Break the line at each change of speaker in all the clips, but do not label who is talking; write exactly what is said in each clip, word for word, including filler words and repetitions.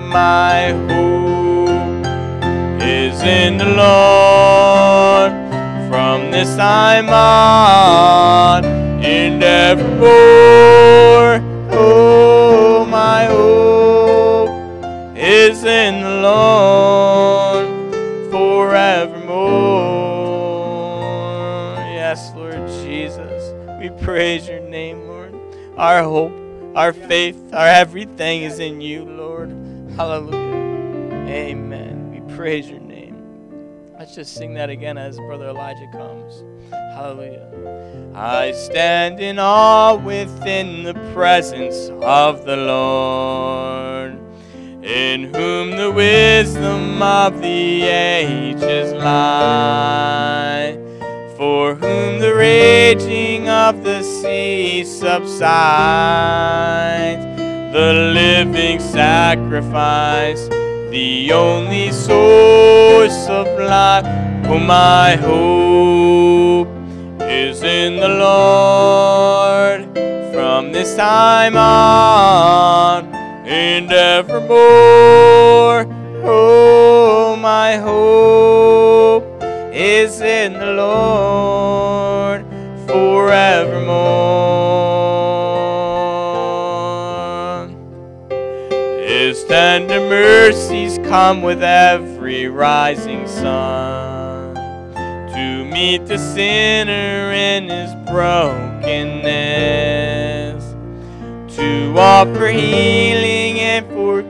my hope is in the Lord. From this time on and evermore, oh, my hope is in the Lord forevermore. Yes, Lord Jesus, we praise your name, Lord. Our hope, our faith, our everything is in you, Lord. Hallelujah. Amen. We praise your name. Let's just sing that again as Brother Elijah comes. Hallelujah. I stand in awe within the presence of the Lord, in whom the wisdom of the ages lie, for whom the raging of the sea subsides, the living sacrifice, the only source of life. Oh, my hope is in the Lord. From this time on and evermore, oh, my hope is in the Lord forevermore. His tender mercies come with every rising sun, to meet the sinner in his brokenness, to offer healing and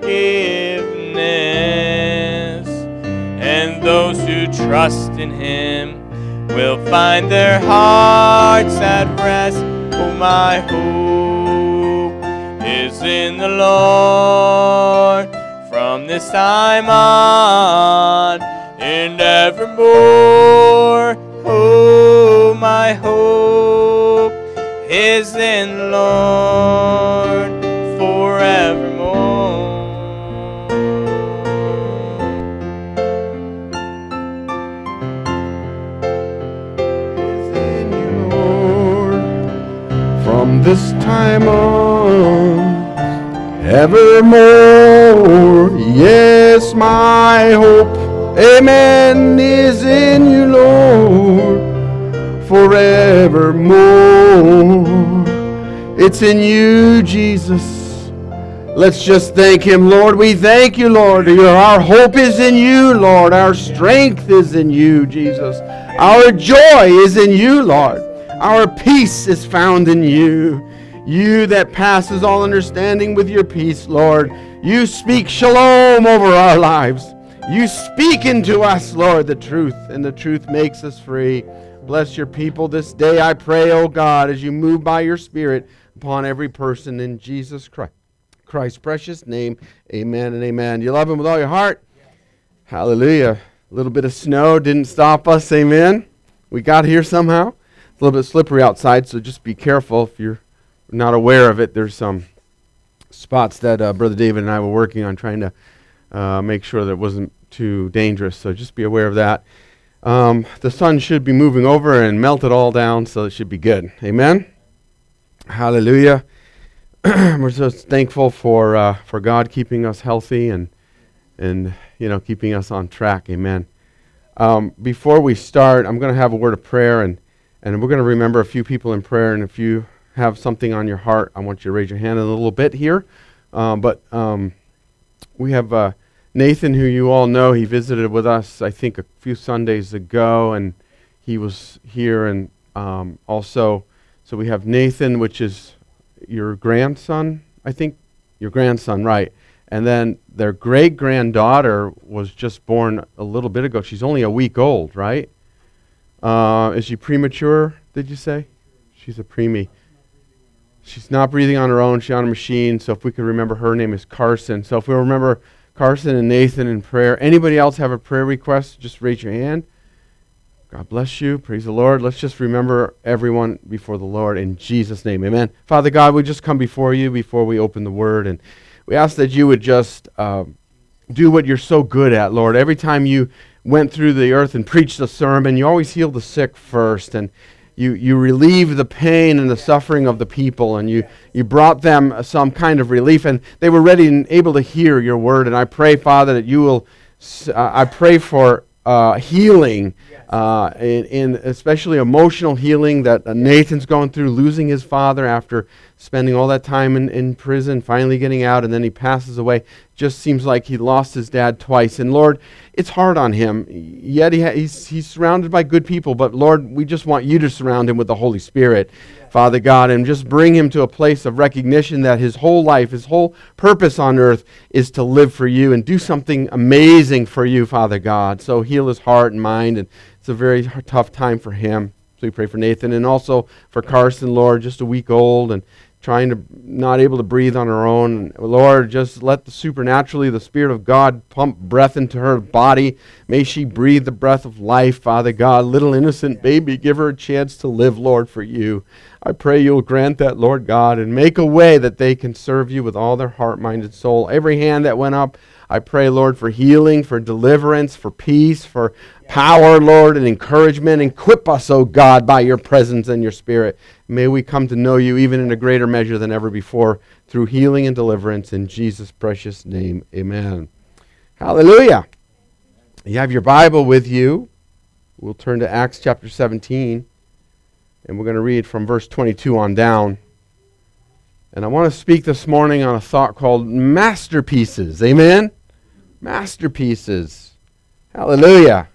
forgiveness. And those who trust in him will find their hearts at rest. Oh, my hope is in the Lord. From this time on and evermore, oh, my hope is in the Lord forevermore.
Is in you, Lord, from this time on, evermore. Yes, my hope, amen, is in you, Lord, forevermore. It's in you, Jesus. Let's just thank him, Lord. We thank you, Lord. Our hope is in you, Lord. Our strength is in you, Jesus. Our joy is in you, Lord. Our peace is found in you. You that passes all understanding with your peace, Lord. You speak shalom over our lives. You speak into us, Lord, the truth, and the truth makes us free. Bless your people this day, I pray, O God, as you move by your Spirit upon every person in Jesus Christ. Christ's precious name, amen and amen. You love him with all your heart? Yes. Hallelujah. A little bit of snow didn't stop us, amen. We got here somehow. It's a little bit slippery outside, so just be careful if you're not aware of it. There's some spots that uh, Brother David and I were working on trying to uh, make sure that it wasn't too dangerous, so just be aware of that. Um, the sun should be moving over and melt it all down, so it should be good. Amen? Hallelujah. We're so thankful for uh, for God keeping us healthy and and you know keeping us on track. Amen. Um, before we start, I'm going to have a word of prayer, and and we're going to remember a few people in prayer. And if you have something on your heart, I want you to raise your hand in a little bit here. Um, but um, we have uh, Nathan, who you all know. He visited with us, I think, a few Sundays ago, and he was here. And um, also, so we have Nathan, which is your grandson, I think, your grandson, right? And then their great-granddaughter was just born a little bit ago. She's only a week old, right? Uh, is she premature, did you say? She's a preemie. She's not breathing on her own. She's on a machine. So if we could remember, her name is Carson. So if we remember Carson and Nathan in prayer. Anybody else have a prayer request? Just raise your hand. God bless you. Praise the Lord. Let's just remember everyone before the Lord in Jesus' name. Amen. Father God, we just come before you before we open the word, and we ask that you would just uh, do what you're so good at, Lord. Every time you went through the earth and preached a sermon, you always healed the sick first. And you, you relieved the pain and the suffering of the people, and you, you brought them some kind of relief, and they were ready and able to hear your word. And I pray, Father, that you will, uh, I pray for uh, healing, uh, in, in especially emotional healing that uh, Nathan's going through, losing his father after spending all that time in, in prison, finally getting out, and then he passes away. Just seems like he lost his dad twice. And Lord, it's hard on him. Yet he ha- he's, he's surrounded by good people. But Lord, we just want you to surround him with the Holy Spirit, yeah. Father God, and just bring him to a place of recognition that his whole life, his whole purpose on earth is to live for you and do something amazing for you, Father God. So heal his heart and mind. And it's a very tough time for him. So we pray for Nathan and also for Carson, Lord, just a week old and trying to, not able to breathe on her own. Lord, just let the supernaturally, the Spirit of God pump breath into her body. May she breathe the breath of life, Father God. Little innocent baby, give her a chance to live, Lord, for you. I pray you'll grant that, Lord God, and make a way that they can serve you with all their heart, mind, and soul. Every hand that went up, I pray, Lord, for healing, for deliverance, for peace, for power, Lord, and encouragement. Equip us, O God, by your presence and your Spirit. May we come to know you even in a greater measure than ever before through healing and deliverance. In Jesus' precious name, amen. Hallelujah. You have your Bible with you. We'll turn to Acts chapter seventeen, and we're going to read from verse twenty-two on down. And I want to speak this morning on a thought called masterpieces. Amen? Masterpieces. Hallelujah.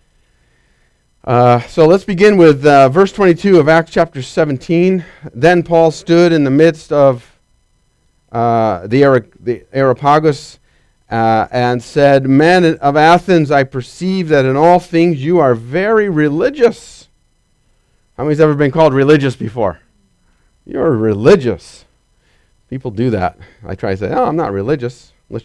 Uh, so let's begin with uh, verse twenty-two of Acts chapter seventeen. Then Paul stood in the midst of uh, the, Are- the Areopagus uh, and said, Men of Athens, I perceive that in all things you are very religious. How many's ever been called religious before? You're religious. People do that. I try to say, oh, I'm not religious. Let's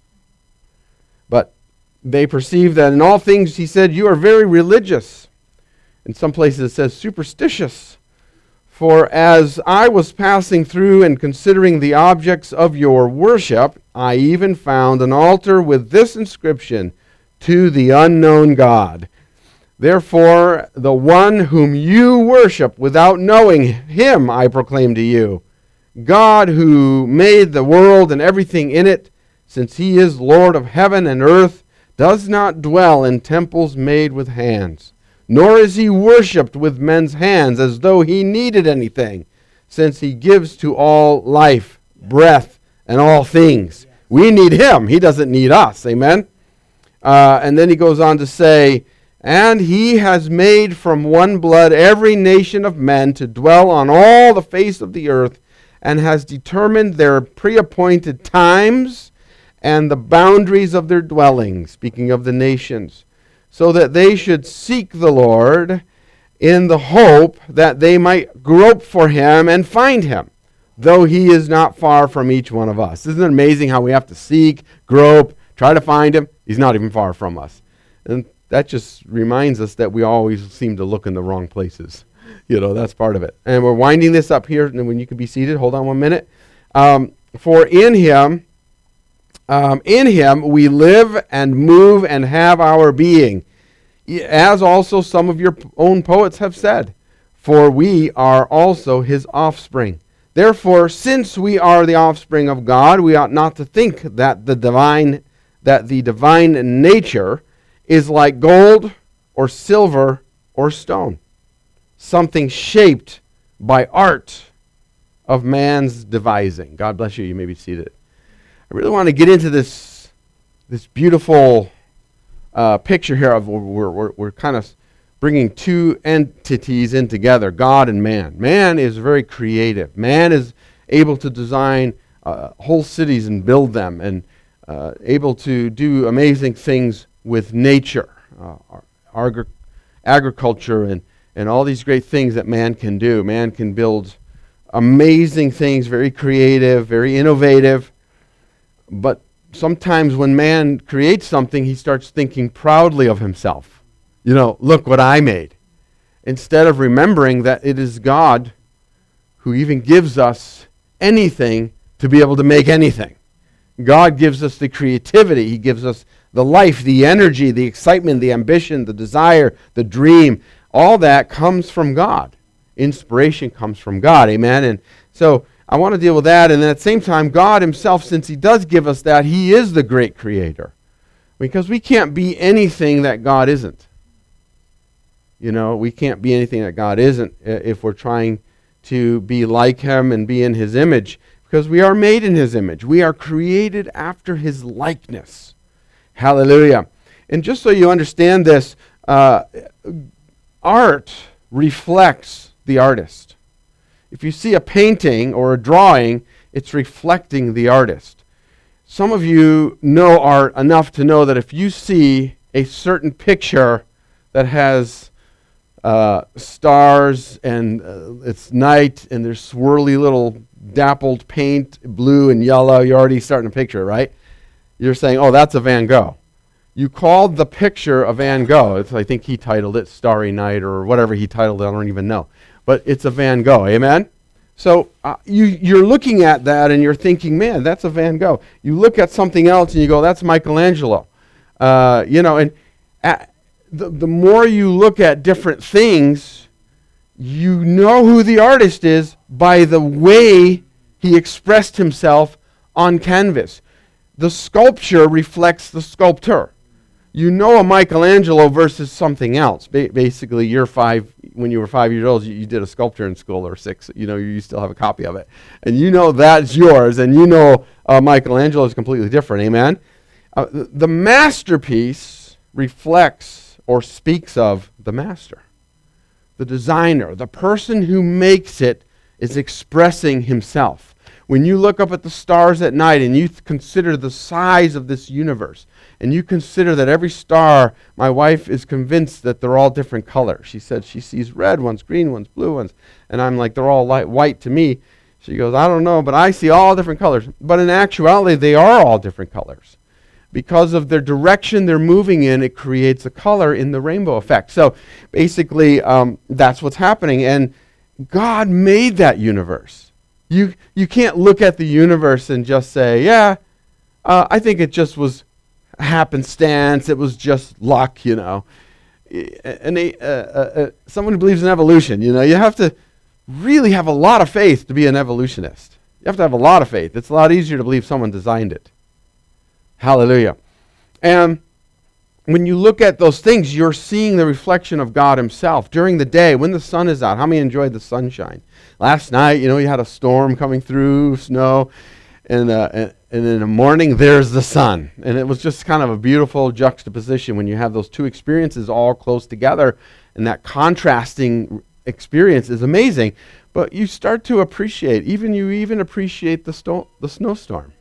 but they perceive that in all things, he said, you are very religious. In some places it says superstitious. For as I was passing through and considering the objects of your worship, I even found an altar with this inscription, to the unknown God. Therefore, the one whom you worship without knowing him, I proclaim to you. God who made the world and everything in it, since he is Lord of heaven and earth, does not dwell in temples made with hands, nor is he worshipped with men's hands as though he needed anything, since he gives to all life, breath, and all things. We need him. He doesn't need us. Amen? Uh, and then he goes on to say, and he has made from one blood every nation of men to dwell on all the face of the earth, and has determined their pre-appointed times and the boundaries of their dwellings, speaking of the nations, so that they should seek the Lord in the hope that they might grope for him and find him, though he is not far from each one of us. Isn't it amazing how we have to seek, grope, try to find him? He's not even far from us. And that just reminds us that we always seem to look in the wrong places. You know, that's part of it. And we're winding this up here, and when you can be seated, hold on one minute. Um, for in him, um, in him we live and move and have our being, as also some of your own poets have said, for we are also his offspring. Therefore, since we are the offspring of God, we ought not to think that the divine, that the divine nature is like gold or silver or stone, something shaped by art of man's devising. God bless you. You may be seated. I really want to get into this this beautiful uh, picture here of we're, we're, we're kind of bringing two entities in together, God and man. Man is very creative. Man is able to design uh, whole cities and build them, and uh, able to do amazing things with nature, uh, agri- agriculture, and and all these great things that man can do. Man can build amazing things, very creative, very innovative. But sometimes when man creates something, he starts thinking proudly of himself. You know, look what I made. Instead of remembering that it is God who even gives us anything to be able to make anything. God gives us the creativity. He gives us the life, the energy, the excitement, the ambition, the desire, the dream. All that comes from God. inspiration comes from God. Amen? And so I want to deal with that. And then at the same time, God himself, since he does give us that, he is the great creator. Because we can't be anything that God isn't. You know, we can't be anything that God isn't if we're trying to be like him and be in his image. Because we are made in his image. We are created after his likeness. Hallelujah. And just so you understand this, uh, art reflects the artist. If you see a painting or a drawing, it's reflecting the artist. Some of you know art enough to know that if you see a certain picture that has uh, stars and uh, it's night and there's swirly little dappled paint, blue and yellow, you're already starting to picture it, right? You're saying, oh, that's a Van Gogh. You called the picture a Van Gogh. It's, I think he titled it Starry Night or whatever he titled it, I don't even know. But it's a Van Gogh, amen? So uh, you, you're looking at that and you're thinking, man, that's a Van Gogh. You look at something else and you go, that's Michelangelo. Uh, you know, and at, the, the more you look at different things, you know who the artist is by the way he expressed himself on canvas. The sculpture reflects the sculptor. You know a Michelangelo versus something else. Ba- basically, you're five, when you were five years old, you, you did a sculpture in school, or six, you know, you still have a copy of it. And you know that's yours, and you know uh, Michelangelo is completely different, amen? Uh, the, the masterpiece reflects or speaks of the master. The designer, the person who makes it, is expressing himself. When you look up at the stars at night and you th- consider the size of this universe, and you consider that every star, my wife is convinced that they're all different colors. She said she sees red ones, green ones, blue ones, and I'm like, they're all light white to me. She goes, I don't know, but I see all different colors. But in actuality, they are all different colors. Because of their direction they're moving in, it creates a color in the rainbow effect. So basically, um, that's what's happening. And God made that universe. You you can't look at the universe and just say, yeah, uh, I think it just was happenstance. It was just luck, you know. And a, uh, uh, uh, someone who believes in evolution, you know, you have to really have a lot of faith to be an evolutionist. You have to have a lot of faith. It's a lot easier to believe someone designed it. Hallelujah. And when you look at those things, you're seeing the reflection of God himself. During the day, when the sun is out, how many enjoyed the sunshine? Last night, you know, you had a storm coming through, snow, and, uh, and, and in the morning, there's the sun. And it was just kind of a beautiful juxtaposition when you have those two experiences all close together, and that contrasting experience is amazing. But you start to appreciate, even you even appreciate the, sto- the snowstorm.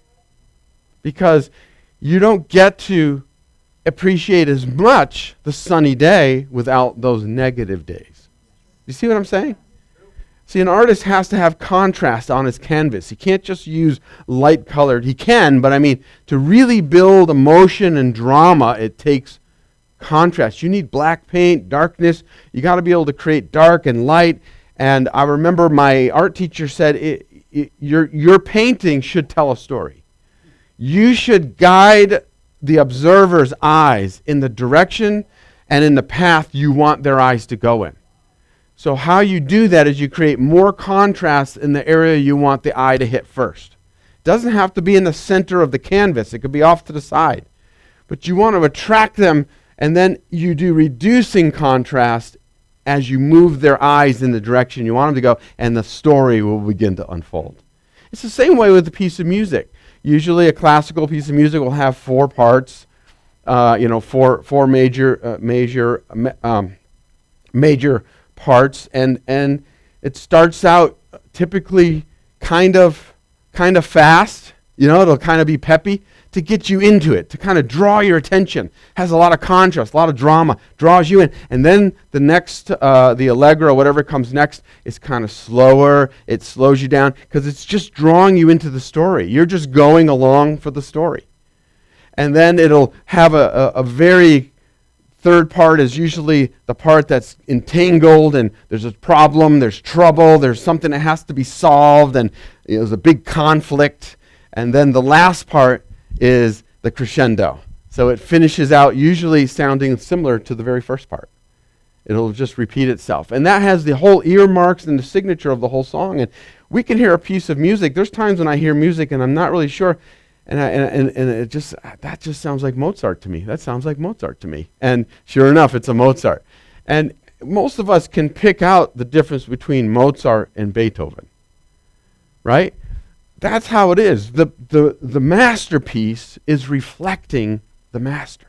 Because you don't get to appreciate as much the sunny day without those negative days. You see what I'm saying? See, an artist has to have contrast on his canvas. He can't just use light colored. He can, but I mean, to really build emotion and drama, it takes contrast. You need black paint, darkness. You got to be able to create dark and light. And I remember my art teacher said, it, it, your, your painting should tell a story. You should guide the observer's eyes in the direction and in the path you want their eyes to go in. So how you do that is you create more contrast in the area you want the eye to hit first. It doesn't have to be in the center of the canvas. It could be off to the side. But you want to attract them, and then you do reducing contrast as you move their eyes in the direction you want them to go, and the story will begin to unfold. It's the same way with a piece of music. Usually a classical piece of music will have four parts, uh, you know, four four major uh, major um, major parts, and and it starts out typically kind of kind of fast. You know, it'll kind of be peppy to get you into it, to kind of draw your attention. Has a lot of contrast, a lot of drama, draws you in. And then the next, uh, the allegro, whatever comes next, is kind of slower. It slows you down because it's just drawing you into the story. You're just going along for the story. And then it'll have a, a, a very third part is usually the part that's entangled, and there's a problem, there's trouble, there's something that has to be solved, and you know, there's a big conflict. And then the last part is the crescendo. So it finishes out usually sounding similar to the very first part. It'll just repeat itself. And that has the whole earmarks and the signature of the whole song. And we can hear a piece of music. There's times when I hear music and I'm not really sure. And, I, and, and it just, that just sounds like Mozart to me. That sounds like Mozart to me. And sure enough, it's a Mozart. And most of us can pick out the difference between Mozart and Beethoven. Right? That's how it is. The, the, the masterpiece is reflecting the master.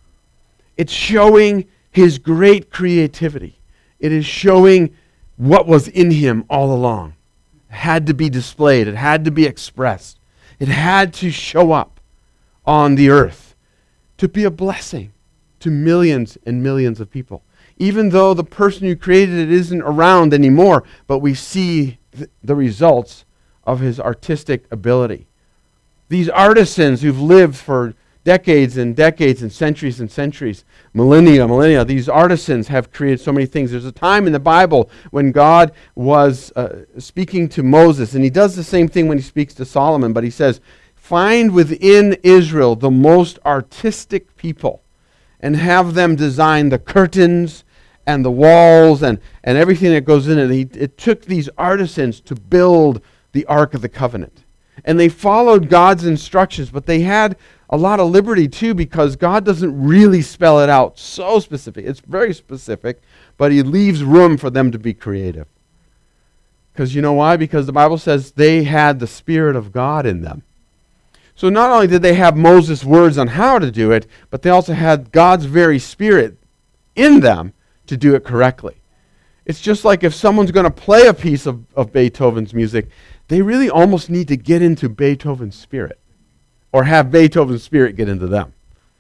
It's showing his great creativity. It is showing what was in him all along. It had to be displayed. It had to be expressed. It had to show up on the earth to be a blessing to millions and millions of people. Even though the person who created it isn't around anymore, but we see th- the results of his artistic ability. These artisans who've lived for decades and decades and centuries and centuries, millennia, millennia, these artisans have created so many things. There's a time in the Bible when God was uh, speaking to Moses, and he does the same thing when he speaks to Solomon, but he says, find within Israel the most artistic people and have them design the curtains and the walls and, and everything that goes in it. He, it took these artisans to build the Ark of the Covenant. And they followed God's instructions, but they had a lot of liberty too, because God doesn't really spell it out so specific. It's very specific, but he leaves room for them to be creative. Because you know why? Because the Bible says they had the Spirit of God in them. So not only did they have Moses' words on how to do it, but they also had God's very Spirit in them to do it correctly. It's just like if someone's going to play a piece of, of Beethoven's music, they really almost need to get into Beethoven's spirit or have Beethoven's spirit get into them.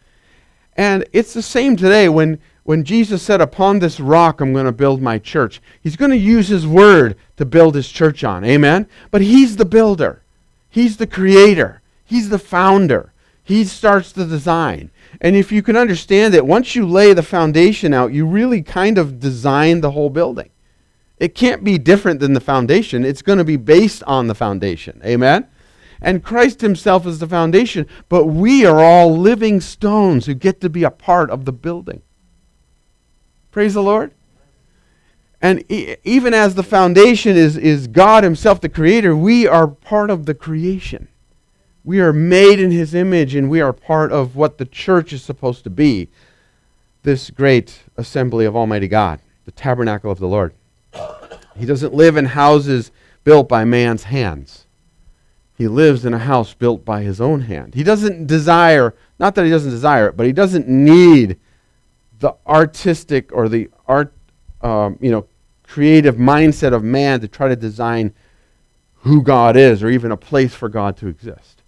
And it's the same today when, when Jesus said, upon this rock I'm going to build my church. He's going to use his word to build his church on. Amen? But he's the builder. He's the creator. He's the founder. He starts the design. And if you can understand it, once you lay the foundation out, you really kind of design the whole building. It can't be different than the foundation. It's going to be based on the foundation. Amen? And Christ himself is the foundation, but we are all living stones who get to be a part of the building. Praise the Lord. And e- even as the foundation is, is God himself, the creator, we are part of the creation. We are made in his image, and we are part of what the church is supposed to be. This great assembly of Almighty God, the tabernacle of the Lord. He doesn't live in houses built by man's hands. He lives in a house built by his own hand. He doesn't desire, not that he doesn't desire it, but he doesn't need the artistic or the art, um, you know, creative mindset of man to try to design who God is or even a place for God to exist.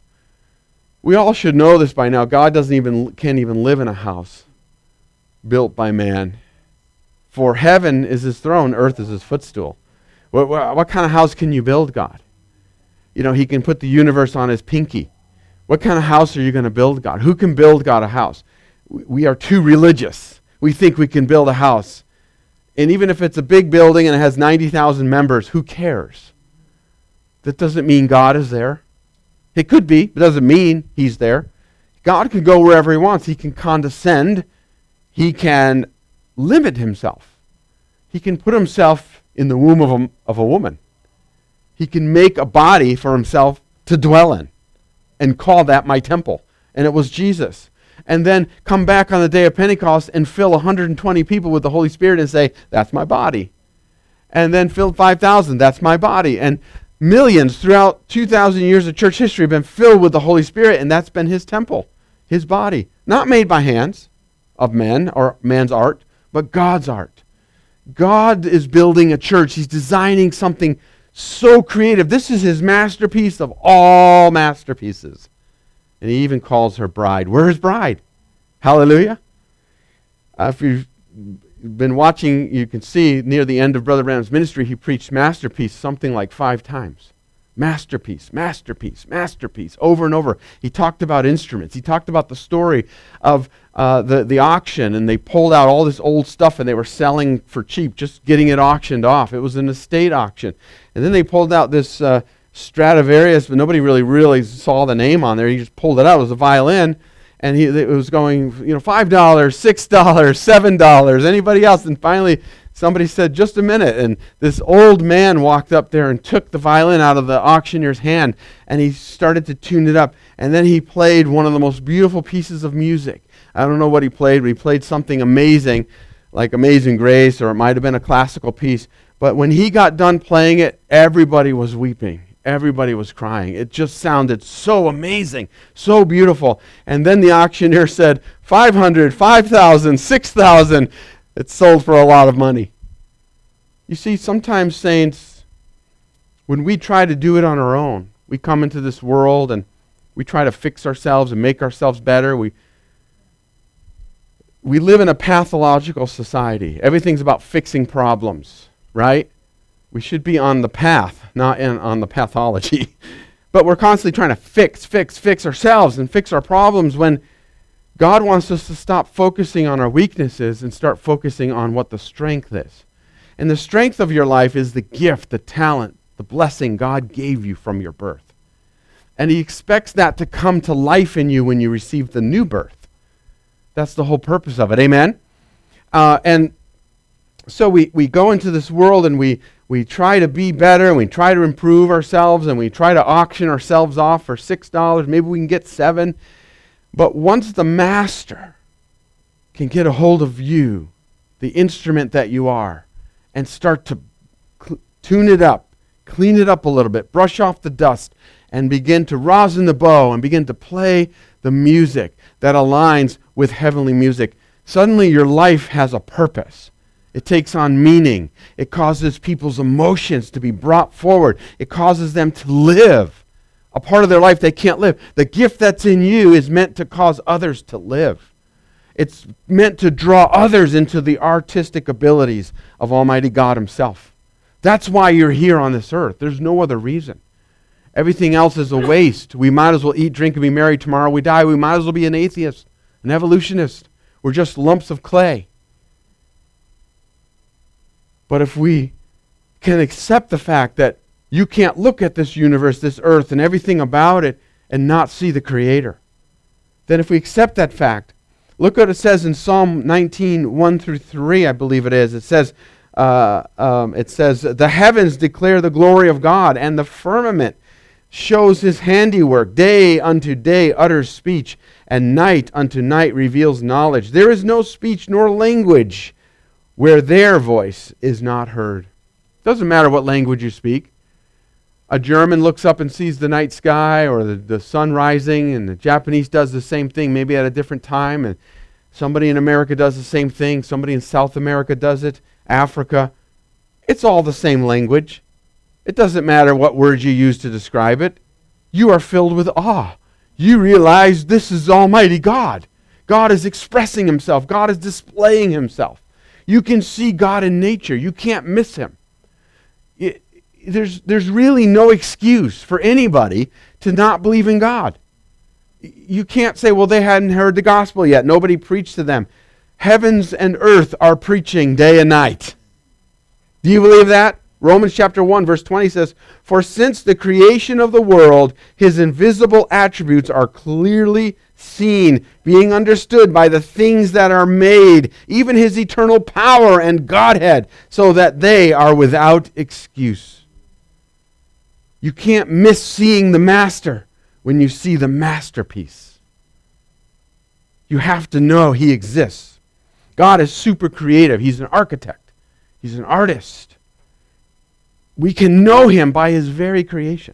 We all should know this by now. God doesn't even can't even live in a house built by man. For heaven is his throne, earth is his footstool. What, what, what kind of house can you build, God? You know, he can put the universe on his pinky. What kind of house are you going to build, God? Who can build God a house? We are too religious. We think we can build a house. And even if it's a big building and it has ninety thousand members, who cares? That doesn't mean God is there. It could be, but it doesn't mean he's there. God can go wherever he wants. He can condescend. He can limit himself. He can put himself in the womb of a, of a woman. He can make a body for himself to dwell in and call that my temple. And it was Jesus. And then come back on the day of Pentecost and fill one hundred twenty people with the Holy Spirit and say, that's my body. And then fill five thousand, that's my body. And millions throughout two thousand years of church history have been filled with the Holy Spirit, and that's been his temple, his body. Not made by hands of men or man's art, but God's art. God is building a church. He's designing something so creative. This is his masterpiece of all masterpieces. And he even calls her bride. We're his bride. Hallelujah. Uh, if you've been watching, you can see near the end of Brother Branham's ministry, he preached masterpiece something like five times. Masterpiece, masterpiece, masterpiece, over and over. He talked about instruments. He talked about the story of uh, the, the auction, and they pulled out all this old stuff and they were selling for cheap, just getting it auctioned off. It was an estate auction. And then they pulled out this uh, Stradivarius, but nobody really, really saw the name on there. He just pulled it out. It was a violin. and he, it was going, you know, five dollars, six dollars, seven dollars, anybody else? And finally, somebody said, just a minute. And this old man walked up there and took the violin out of the auctioneer's hand, and he started to tune it up. And then he played one of the most beautiful pieces of music. I don't know what he played, but he played something amazing, like Amazing Grace, or it might have been a classical piece. But when he got done playing it, everybody was weeping. Everybody was crying. It just sounded so amazing, so beautiful. And then the auctioneer said, five hundred, five thousand, six thousand. It sold for a lot of money. You see, sometimes, saints, when we try to do it on our own, we come into this world and we try to fix ourselves and make ourselves better. We we live in a pathological society. Everything's about fixing problems, right? We should be on the path, not in, on the pathology. But we're constantly trying to fix, fix, fix ourselves and fix our problems when God wants us to stop focusing on our weaknesses and start focusing on what the strength is. And the strength of your life is the gift, the talent, the blessing God gave you from your birth. And he expects that to come to life in you when you receive the new birth. That's the whole purpose of it. Amen? Uh, and so we, we go into this world and we, we try to be better and we try to improve ourselves and we try to auction ourselves off for six dollars. Maybe we can get seven. But once the master can get a hold of you, the instrument that you are, and start to cl- tune it up, clean it up a little bit, brush off the dust, and begin to rosin the bow and begin to play the music that aligns with heavenly music, suddenly your life has a purpose. It takes on meaning. It causes people's emotions to be brought forward. It causes them to live a part of their life they can't live. The gift that's in you is meant to cause others to live. It's meant to draw others into the artistic abilities of Almighty God himself. That's why you're here on this earth. There's no other reason. Everything else is a waste. We might as well eat, drink, and be merry. Tomorrow we die. We might as well be an atheist, an evolutionist. We're just lumps of clay. But if we can accept the fact that you can't look at this universe, this earth, and everything about it and not see the Creator, then if we accept that fact, look what it says in Psalm nineteen, one through three, I believe it is. It says, uh, um, it says, the heavens declare the glory of God, and the firmament shows his handiwork. Day unto day utters speech, and night unto night reveals knowledge. There is no speech nor language where their voice is not heard. Doesn't matter what language you speak. A German looks up and sees the night sky or the, the sun rising, and the Japanese does the same thing, maybe at a different time, and somebody in America does the same thing, somebody in South America does it, Africa. It's all the same language. It doesn't matter what words you use to describe it. You are filled with awe. You realize this is Almighty God. God is expressing himself. God is displaying himself. You can see God in nature. You can't miss him. It, there's, there's really no excuse for anybody to not believe in God. You can't say, well, they hadn't heard the gospel yet. Nobody preached to them. Heavens and earth are preaching day and night. Do you believe that? Romans chapter one, verse twenty says, for since the creation of the world, his invisible attributes are clearly seen, being understood by the things that are made, even his eternal power and Godhead, so that they are without excuse. You can't miss seeing the master when you see the masterpiece. You have to know he exists. God is super creative. He's an architect. He's an artist. We can know him by his very creation.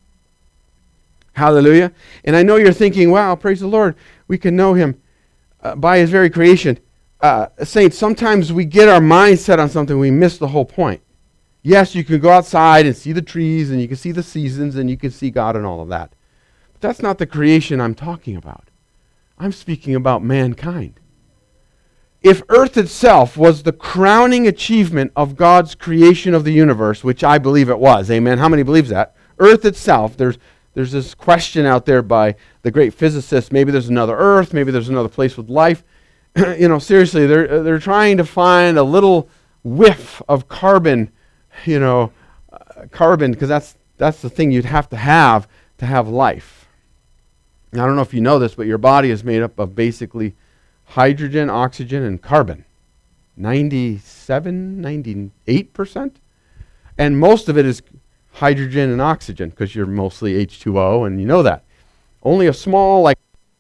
Hallelujah. And I know you're thinking, wow, praise the Lord, we can know him uh, by his very creation. Uh, saints, sometimes we get our mind set on something, we miss the whole point. Yes, you can go outside and see the trees, and you can see the seasons, and you can see God and all of that. But that's not the creation I'm talking about. I'm speaking about mankind. If earth itself was the crowning achievement of God's creation of the universe, which I believe it was, amen, how many believes that? Earth itself, there's there's this question out there by the great physicists, maybe there's another earth, maybe there's another place with life. You know, seriously, they're they're trying to find a little whiff of carbon, you know, uh, carbon, because that's that's the thing you'd have to have to have life. I don't know if you know this, but your body is made up of basically hydrogen, oxygen, and carbon. ninety-seven, ninety-eight percent. And most of it is hydrogen and oxygen because you're mostly H two O, and you know that. Only a small, like,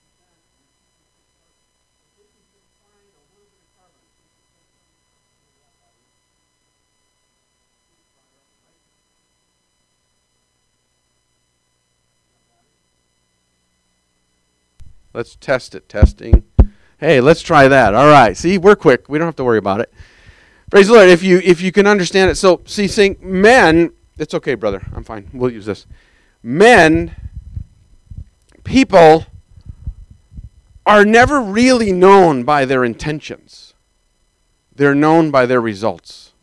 let's test it. Testing. Hey, let's try that. All right. See, we're quick. We don't have to worry about it. Praise the Lord. If you if you can understand it. So, see, saying men, it's okay, brother. I'm fine. We'll use this. Men, people are never really known by their intentions. They're known by their results.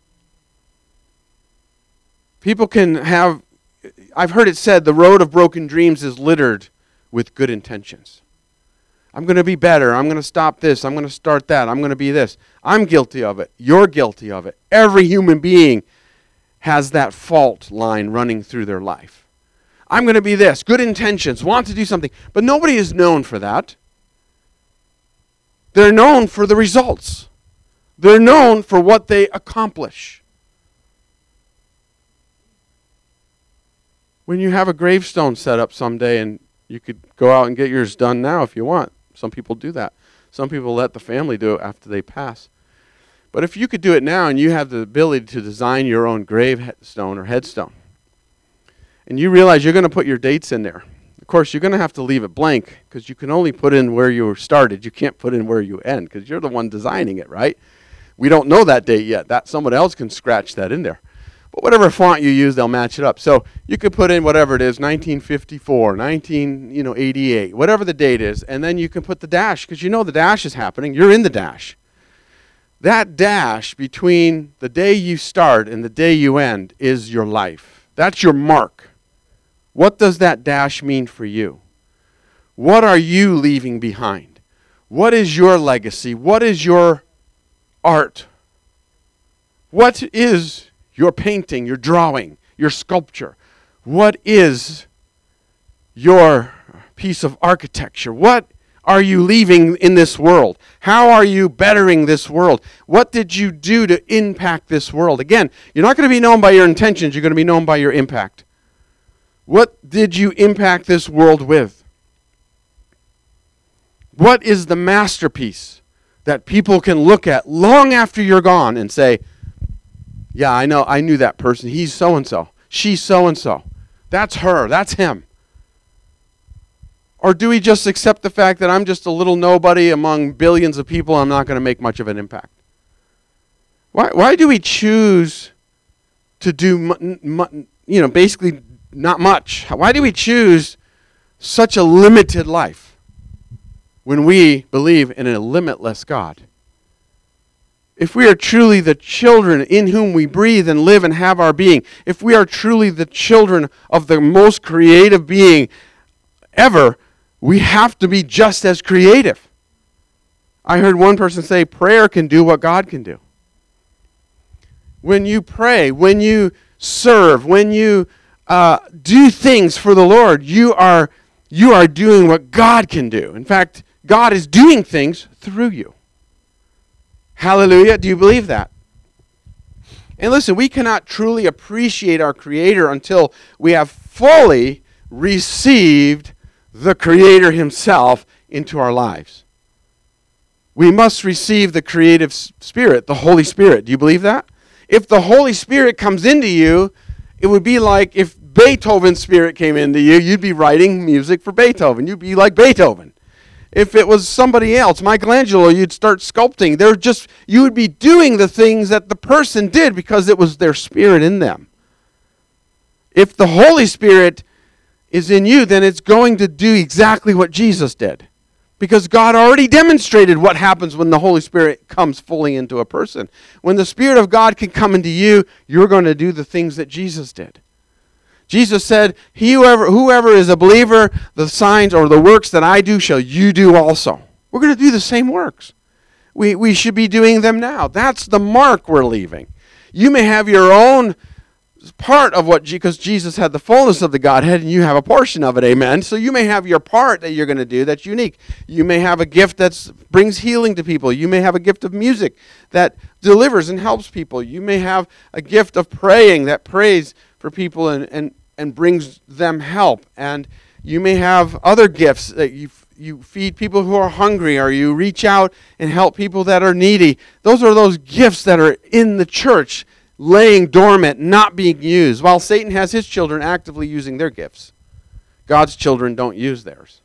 People can have, I've heard it said, the road of broken dreams is littered with good intentions. I'm going to be better. I'm going to stop this. I'm going to start that. I'm going to be this. I'm guilty of it. You're guilty of it. Every human being has that fault line running through their life. I'm going to be this. Good intentions. Want to do something. But nobody is known for that. They're known for the results. They're known for what they accomplish. When you have a gravestone set up someday, and you could go out and get yours done now if you want. Some people do that. Some people let the family do it after they pass. But if you could do it now and you have the ability to design your own gravestone or headstone, and you realize you're going to put your dates in there, of course, you're going to have to leave it blank because you can only put in where you started. You can't put in where you end because you're the one designing it, right? We don't know that date yet. That someone else can scratch that in there. But whatever font you use, they'll match it up. So you could put in whatever it is, nineteen fifty-four, nineteen, you know, eighty-eight, whatever the date is, and then you can put the dash because you know the dash is happening. You're in the dash. That dash between the day you start and the day you end is your life. That's your mark. What does that dash mean for you? What are you leaving behind? What is your legacy? What is your art? What is your painting, your drawing, your sculpture? What is your piece of architecture? What are you leaving in this world? How are you bettering this world? What did you do to impact this world? Again, you're not going to be known by your intentions. You're going to be known by your impact. What did you impact this world with? What is the masterpiece that people can look at long after you're gone and say, yeah, I know, I knew that person. He's so-and-so. She's so-and-so. That's her. That's him. Or do we just accept the fact that I'm just a little nobody among billions of people and I'm not going to make much of an impact? Why why do we choose to do, mu- mu- you know, basically not much? Why do we choose such a limited life when we believe in a limitless God? If we are truly the children in whom we breathe and live and have our being, if we are truly the children of the most creative being ever, we have to be just as creative. I heard one person say, prayer can do what God can do. When you pray, when you serve, when you uh, do things for the Lord, you are, you are doing what God can do. In fact, God is doing things through you. Hallelujah. Do you believe that? And listen, we cannot truly appreciate our Creator until we have fully received the Creator Himself into our lives. We must receive the creative Spirit, the Holy Spirit. Do you believe that? If the Holy Spirit comes into you, it would be like if Beethoven's spirit came into you, you'd be writing music for Beethoven. You'd be like Beethoven. If it was somebody else, Michelangelo, you'd start sculpting. They're just, you would be doing the things that the person did because it was their spirit in them. If the Holy Spirit is in you, then it's going to do exactly what Jesus did. Because God already demonstrated what happens when the Holy Spirit comes fully into a person. When the Spirit of God can come into you, you're going to do the things that Jesus did. Jesus said, "He whoever, whoever is a believer, the signs or the works that I do shall you do also." We're going to do the same works. We, we should be doing them now. That's the mark we're leaving. You may have your own part of what, because Jesus had the fullness of the Godhead and you have a portion of it, amen? So you may have your part that you're going to do that's unique. You may have a gift that brings healing to people. You may have a gift of music that delivers and helps people. You may have a gift of praying that prays for people and, and, and brings them help. And you may have other gifts that you you feed people who are hungry, or you reach out and help people that are needy. Those are those gifts that are in the church, laying dormant, not being used, while Satan has his children actively using their gifts. God's children don't use theirs.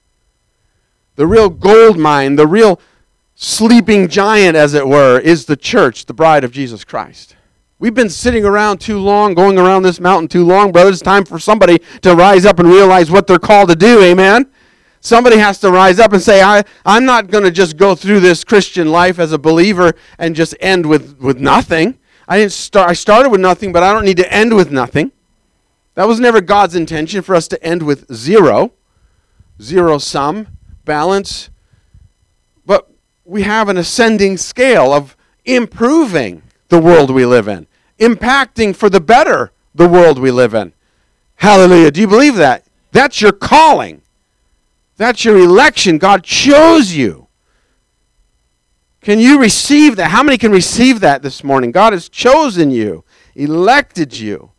The real gold mine, the real sleeping giant, as it were, is the church, the bride of Jesus Christ. We've been sitting around too long, going around this mountain too long, brothers. It's time for somebody to rise up and realize what they're called to do, amen? Somebody has to rise up and say, I, I'm not going to just go through this Christian life as a believer and just end with, with nothing. I didn't start. I started with nothing, but I don't need to end with nothing. That was never God's intention, for us to end with zero, zero sum, balance. But we have an ascending scale of improving the world we live in, impacting for the better the world we live in. Hallelujah. Do you believe that? That's your calling. That's your election. God chose you. Can you receive that? How many can receive that this morning? God has chosen you, elected you.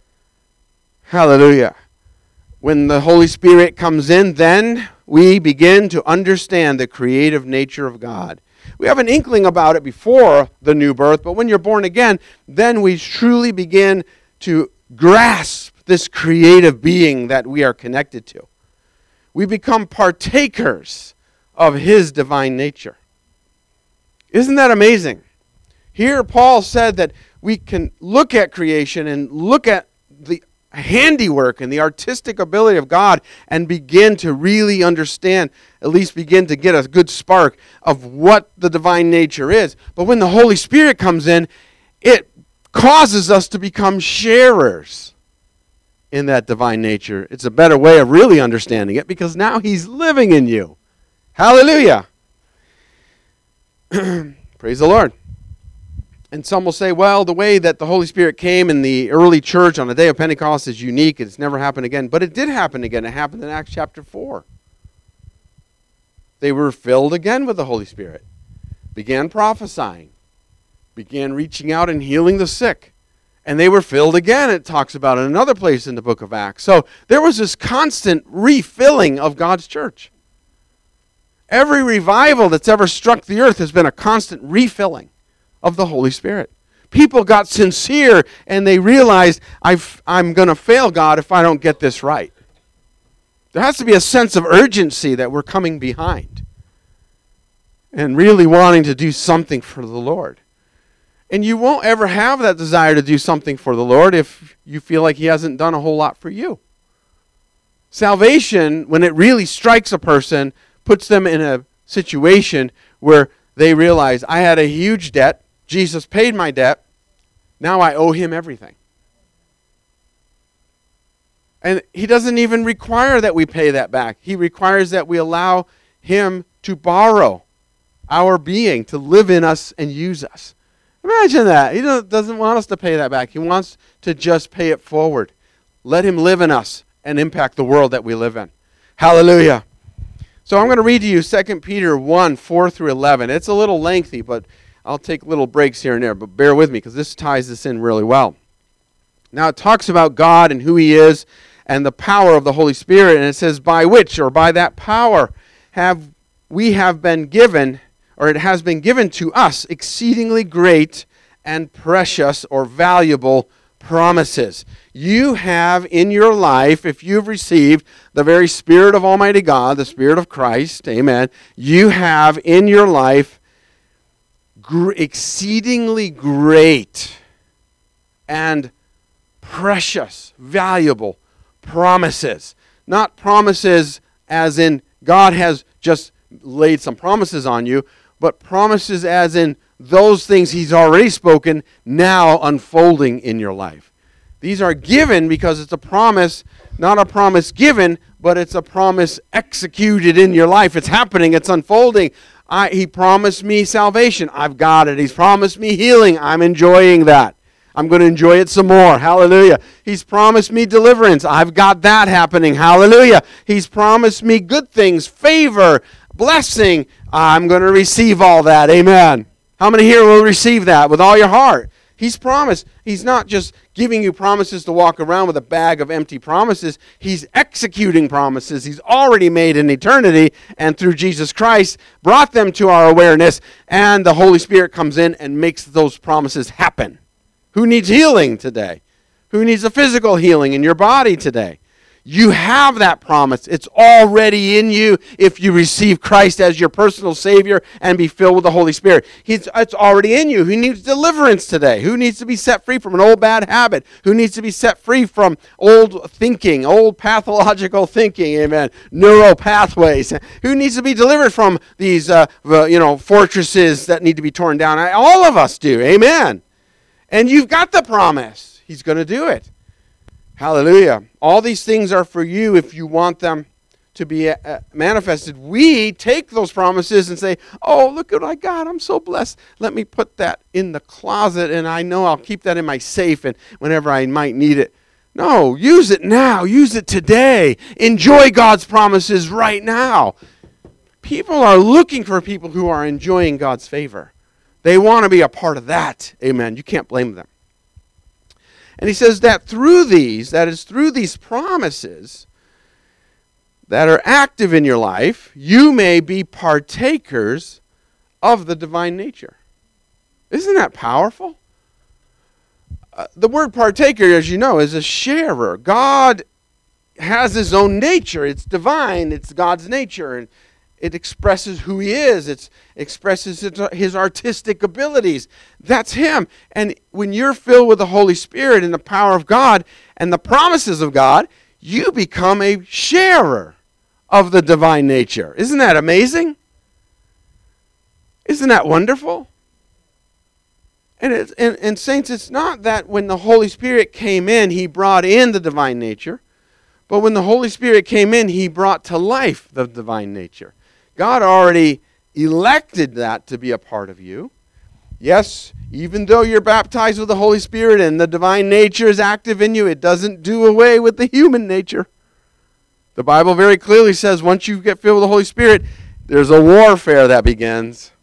Hallelujah. When the Holy Spirit comes in, then we begin to understand the creative nature of God. We have an inkling about it before the new birth, but when you're born again, then we truly begin to grasp this creative being that we are connected to. We become partakers of his divine nature. Isn't that amazing? Here Paul said that we can look at creation and look at the handiwork and the artistic ability of God and begin to really understand, at least begin to get a good spark of what the divine nature is. But when the Holy Spirit comes in, it causes us to become sharers in that divine nature. It's a better way of really understanding it, because now he's living in you. Hallelujah. Praise the Lord. And some will say, well, the way that the Holy Spirit came in the early church on the day of Pentecost is unique. It's never happened again. But it did happen again. It happened in Acts chapter four. They were filled again with the Holy Spirit, began prophesying, began reaching out and healing the sick. And they were filled again, it talks about in another place in the book of Acts. So there was this constant refilling of God's church. Every revival that's ever struck the earth has been a constant refilling of the Holy Spirit. People got sincere and they realized, I've, I'm going to fail God if I don't get this right. There has to be a sense of urgency that we're coming behind and really wanting to do something for the Lord. And you won't ever have that desire to do something for the Lord if you feel like he hasn't done a whole lot for you. Salvation, when it really strikes a person, puts them in a situation where they realize, I had a huge debt. Jesus paid my debt. Now I owe him everything. And he doesn't even require that we pay that back. He requires that we allow him to borrow our being, to live in us and use us. Imagine that. He doesn't want us to pay that back. He wants to just pay it forward. Let him live in us and impact the world that we live in. Hallelujah. So I'm going to read to you Second Peter one, four through eleven. It's a little lengthy, but I'll take little breaks here and there. But bear with me, because this ties this in really well. Now it talks about God and who he is and the power of the Holy Spirit. And it says, by which, or by that power, have we have been given, or it has been given to us, exceedingly great and precious or valuable promises. You have in your life, if you've received the very Spirit of Almighty God, the Spirit of Christ, amen, you have in your life gr- exceedingly great and precious, valuable promises. Not promises as in God has just laid some promises on you, but promises as in those things he's already spoken now unfolding in your life. These are given because it's a promise, not a promise given, but it's a promise executed in your life. It's happening. It's unfolding. I, he promised me salvation. I've got it. He's promised me healing. I'm enjoying that. I'm going to enjoy it some more. Hallelujah. He's promised me deliverance. I've got that happening. Hallelujah. He's promised me good things, favor, blessing. I'm going to receive all that. Amen. How many here will receive that with all your heart? He's promised. He's not just giving you promises to walk around with a bag of empty promises. He's executing promises He's already made in eternity, and through Jesus Christ brought them to our awareness, and the Holy Spirit comes in and makes those promises happen. Who needs healing today? Who needs a physical healing in your body today? You have that promise. It's already in you if you receive Christ as your personal Savior and be filled with the Holy Spirit. He's, it's already in you. Who needs deliverance today? Who needs to be set free from an old bad habit? Who needs to be set free from old thinking, old pathological thinking, amen, neural pathways? Who needs to be delivered from these uh, you know, fortresses that need to be torn down? All of us do, amen. And you've got the promise. He's going to do it. Hallelujah. All these things are for you if you want them to be uh, manifested. We take those promises and say, oh, look what I got. I'm so blessed. Let me put that in the closet, and I know I'll keep that in my safe and whenever I might need it. No, use it now. Use it today. Enjoy God's promises right now. People are looking for people who are enjoying God's favor. They want to be a part of that. Amen. You can't blame them. And he says that through these, that is through these promises that are active in your life, you may be partakers of the divine nature. Isn't that powerful? Uh, the word partaker, as you know, is a sharer. God has his own nature. It's divine. It's God's nature. And it expresses who he is. It expresses his artistic abilities. That's him. And when you're filled with the Holy Spirit and the power of God and the promises of God, you become a sharer of the divine nature. Isn't that amazing? Isn't that wonderful? And, it's, and, and saints, it's not that when the Holy Spirit came in, he brought in the divine nature. But when the Holy Spirit came in, he brought to life the divine nature. God already elected that to be a part of you. Yes, even though you're baptized with the Holy Spirit and the divine nature is active in you, it doesn't do away with the human nature. The Bible very clearly says once you get filled with the Holy Spirit, there's a warfare that begins.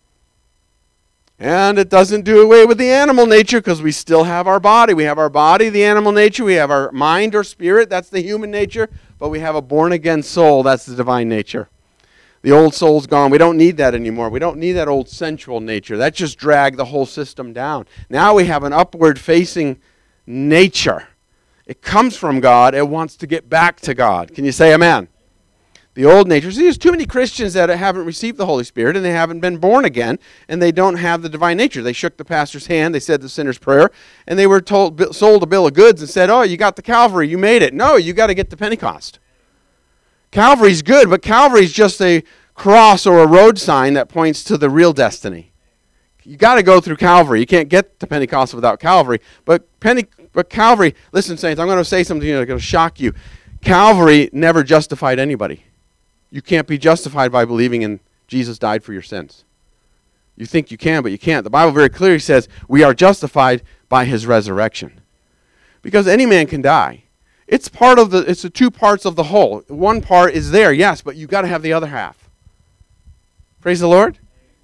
And it doesn't do away with the animal nature because we still have our body. We have our body, the animal nature. We have our mind or spirit. That's the human nature. But we have a born-again soul. That's the divine nature. The old soul's gone. We don't need that anymore. We don't need that old sensual nature. That just dragged the whole system down. Now we have an upward-facing nature. It comes from God. It wants to get back to God. Can you say amen? The old nature. See, there's too many Christians that haven't received the Holy Spirit and they haven't been born again and they don't have the divine nature. They shook the pastor's hand. They said the sinner's prayer and they were told, sold a bill of goods and said, oh, you got the Calvary. You made it. No, you got to get to Pentecost. Calvary's good, but Calvary's just a cross or a road sign that points to the real destiny. You got to go through Calvary. You can't get to Pentecost without Calvary. But Pente- but Calvary, listen, saints, I'm going to say something that's going to shock you. Calvary never justified anybody. You can't be justified by believing in Jesus died for your sins. You think you can, but you can't. The Bible very clearly says we are justified by his resurrection. Because any man can die. It's part of the, it's the two parts of the whole. One part is there, yes, but you've got to have the other half. Praise the Lord.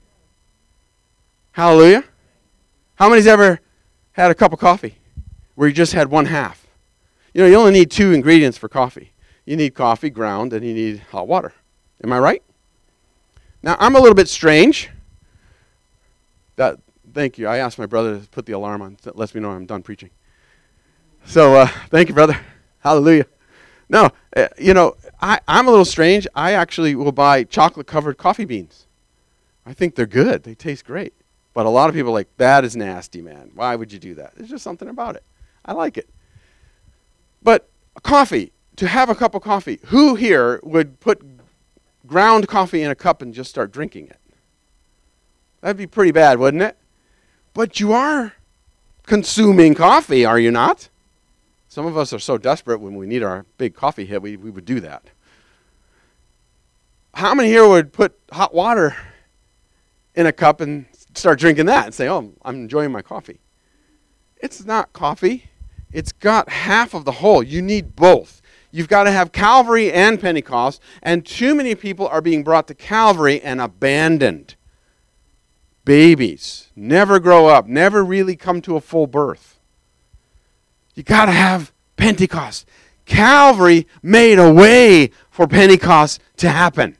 Hallelujah. How many's ever had a cup of coffee where you just had one half? You know, you only need two ingredients for coffee. You need coffee ground and you need hot water. Am I right? Now, I'm a little bit strange. That, thank you. I asked my brother to put the alarm on. That lets me know I'm done preaching. So, uh, thank you, brother. Hallelujah. No, uh, you know, I, I'm a little strange. I actually will buy chocolate-covered coffee beans. I think they're good. They taste great. But a lot of people are like, that is nasty, man. Why would you do that? There's just something about it. I like it. But coffee, to have a cup of coffee, who here would put ground coffee in a cup and just start drinking it? That'd be pretty bad, wouldn't it? But you are consuming coffee, are you not? Some of us are so desperate when we need our big coffee hit, we, we would do that. How many here would put hot water in a cup and start drinking that and say, oh, I'm enjoying my coffee? It's not coffee. It's got half of the whole. You need both. You've got to have Calvary and Pentecost, and too many people are being brought to Calvary and abandoned. Babies never grow up, never really come to a full birth. You got to have Pentecost. Calvary made a way for Pentecost to happen.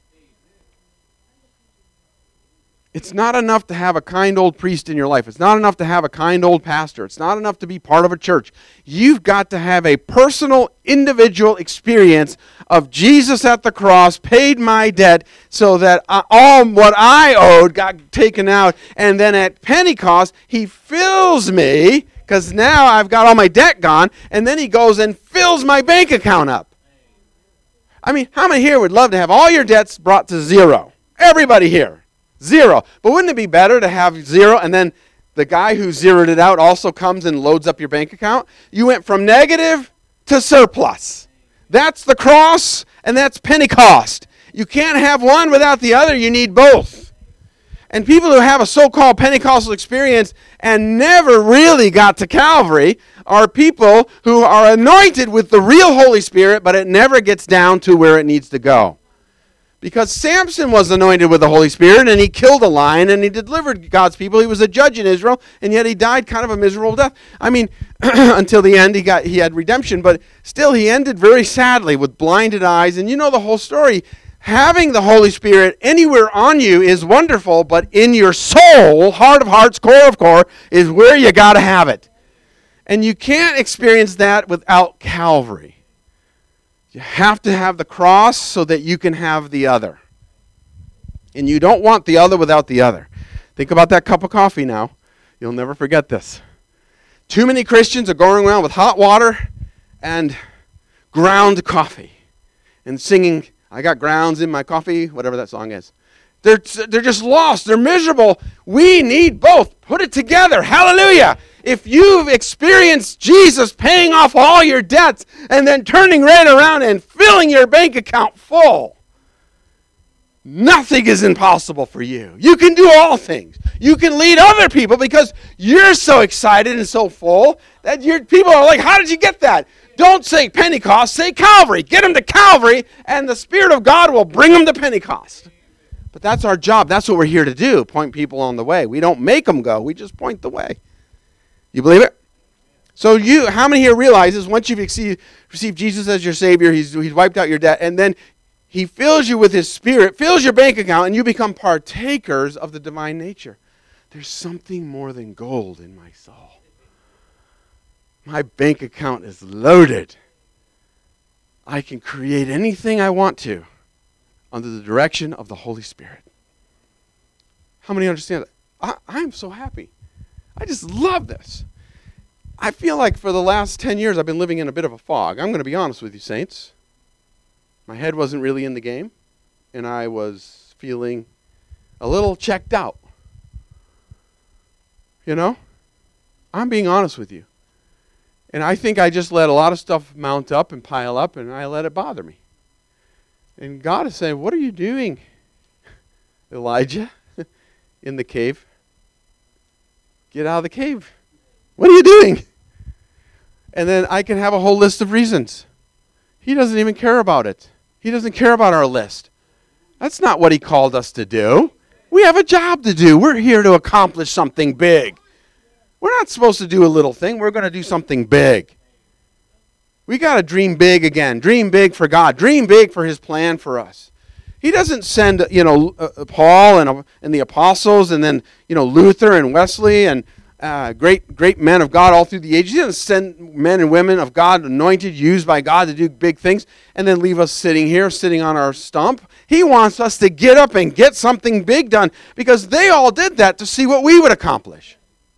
It's not enough to have a kind old priest in your life. It's not enough to have a kind old pastor. It's not enough to be part of a church. You've got to have a personal, individual experience of Jesus at the cross paid my debt so that I, all what I owed got taken out. And then at Pentecost, he fills me, because now I've got all my debt gone, and then he goes and fills my bank account up. I mean, how many here would love to have all your debts brought to zero? Everybody here. Zero. But wouldn't it be better to have zero and then the guy who zeroed it out also comes and loads up your bank account? You went from negative to surplus. That's the cross and that's Pentecost. You can't have one without the other. You need both. And people who have a so-called Pentecostal experience and never really got to Calvary are people who are anointed with the real Holy Spirit, but it never gets down to where it needs to go. Because Samson was anointed with the Holy Spirit, and he killed a lion, and he delivered God's people. He was a judge in Israel, and yet he died kind of a miserable death. I mean, until the end, he got he had redemption, but still he ended very sadly with blinded eyes. And you know the whole story. Having the Holy Spirit anywhere on you is wonderful, but in your soul, heart of hearts, core of core, is where you got to have it. And you can't experience that without Calvary. You have to have the cross so that you can have the other. And you don't want the other without the other. Think about that cup of coffee now. You'll never forget this. Too many Christians are going around with hot water and ground coffee and singing, I got grounds in my coffee, whatever that song is. They're, they're just lost. They're miserable. We need both. Put it together. Hallelujah. If you've experienced Jesus paying off all your debts and then turning right around and filling your bank account full, nothing is impossible for you. You can do all things. You can lead other people because you're so excited and so full that your people are like, how did you get that? Don't say Pentecost, say Calvary. Get them to Calvary and the Spirit of God will bring them to Pentecost. But that's our job. That's what we're here to do, point people on the way. We don't make them go. We just point the way. You believe it? So you, how many here realizes once you've received, received Jesus as your Savior, he's, he's wiped out your debt, and then he fills you with his Spirit, fills your bank account, and you become partakers of the divine nature. There's something more than gold in my soul. My bank account is loaded. I can create anything I want to under the direction of the Holy Spirit. How many understand that? I, I'm so happy. I just love this. I feel like for the last ten years I've been living in a bit of a fog. I'm going to be honest with you, saints. My head wasn't really in the game, and I was feeling a little checked out. You know? I'm being honest with you. And I think I just let a lot of stuff mount up and pile up, and I let it bother me. And God is saying, what are you doing, Elijah, in the cave? Get out of the cave. What are you doing? And then I can have a whole list of reasons. He doesn't even care about it. He doesn't care about our list. That's not what he called us to do. We have a job to do. We're here to accomplish something big. We're not supposed to do a little thing. We're going to do something big. We got to dream big again. Dream big for God. Dream big for his plan for us. He doesn't send, you know, uh, Paul and, uh, and the apostles and then, you know, Luther and Wesley and uh, great great men of God all through the ages. He doesn't send men and women of God anointed, used by God to do big things and then leave us sitting here, sitting on our stump. He wants us to get up and get something big done because they all did that to see what we would accomplish.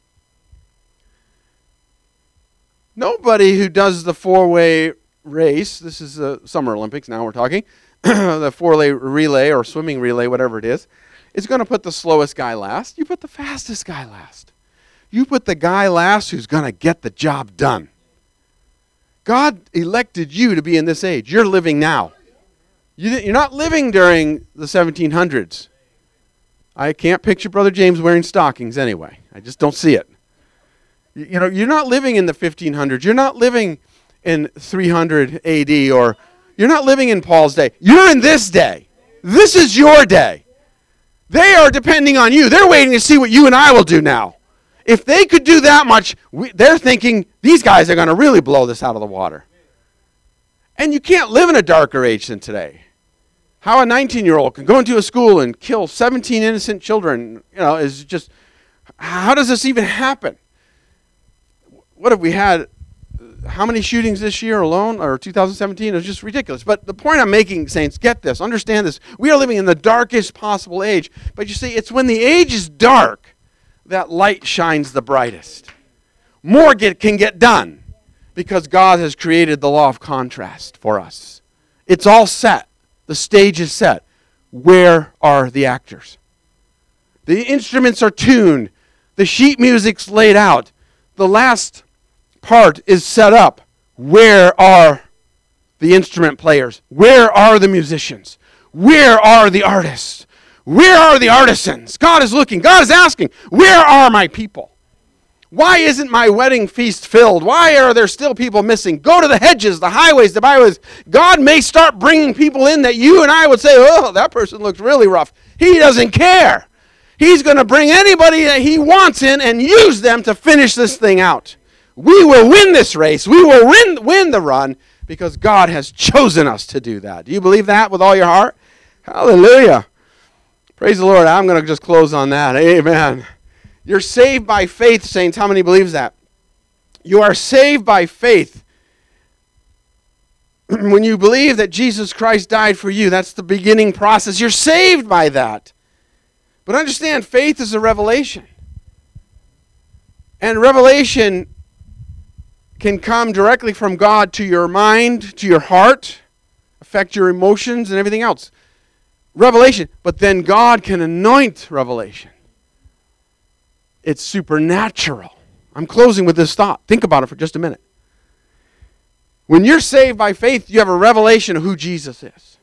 Nobody who does the four-way race, this is the Summer Olympics, now we're talking, the four-way relay or swimming relay, whatever it is, is going to put the slowest guy last. You put the fastest guy last. You put the guy last who's going to get the job done. God elected you to be in this age. You're living now. You're not living during the seventeen hundreds. I can't picture Brother James wearing stockings anyway. I just don't see it. You know, you're not living in the fifteen hundreds. You're not living in three hundred A D, or you're not living in Paul's day. You're in this day. This is your day. They are depending on you. They're waiting to see what you and I will do now. If they could do that much, we, they're thinking these guys are going to really blow this out of the water. And you can't live in a darker age than today. How a nineteen-year-old can go into a school and kill seventeen innocent children, you know, is just, how does this even happen? What have we had? How many shootings this year alone, or two thousand seventeen? It was just ridiculous. But the point I'm making, saints, get this, understand this. We are living in the darkest possible age. But you see, it's when the age is dark that light shines the brightest. More get, can get done because God has created the law of contrast for us. It's all set. The stage is set. Where are the actors? The instruments are tuned. The sheet music's laid out. The last part is set up. Where are the instrument players? Where are the musicians? Where are the artists? Where are the artisans? God is looking. God is asking, where are my people? Why isn't my wedding feast filled? Why are there still people missing? Go to the hedges, the highways, the byways. God may start bringing people in that you and I would say, oh, that person looks really rough. He doesn't care. He's going to bring anybody that he wants in and use them to finish this thing out. We will win this race. We will win, win the run because God has chosen us to do that. Do you believe that with all your heart? Hallelujah. Praise the Lord. I'm going to just close on that. Amen. You're saved by faith, saints. How many believes that? You are saved by faith. When you believe that Jesus Christ died for you, that's the beginning process. You're saved by that. But understand, faith is a revelation. And revelation can come directly from God to your mind, to your heart, affect your emotions and everything else. Revelation. But then God can anoint revelation. It's supernatural. I'm closing with this thought. Think about it for just a minute. When you're saved by faith, you have a revelation of who Jesus is.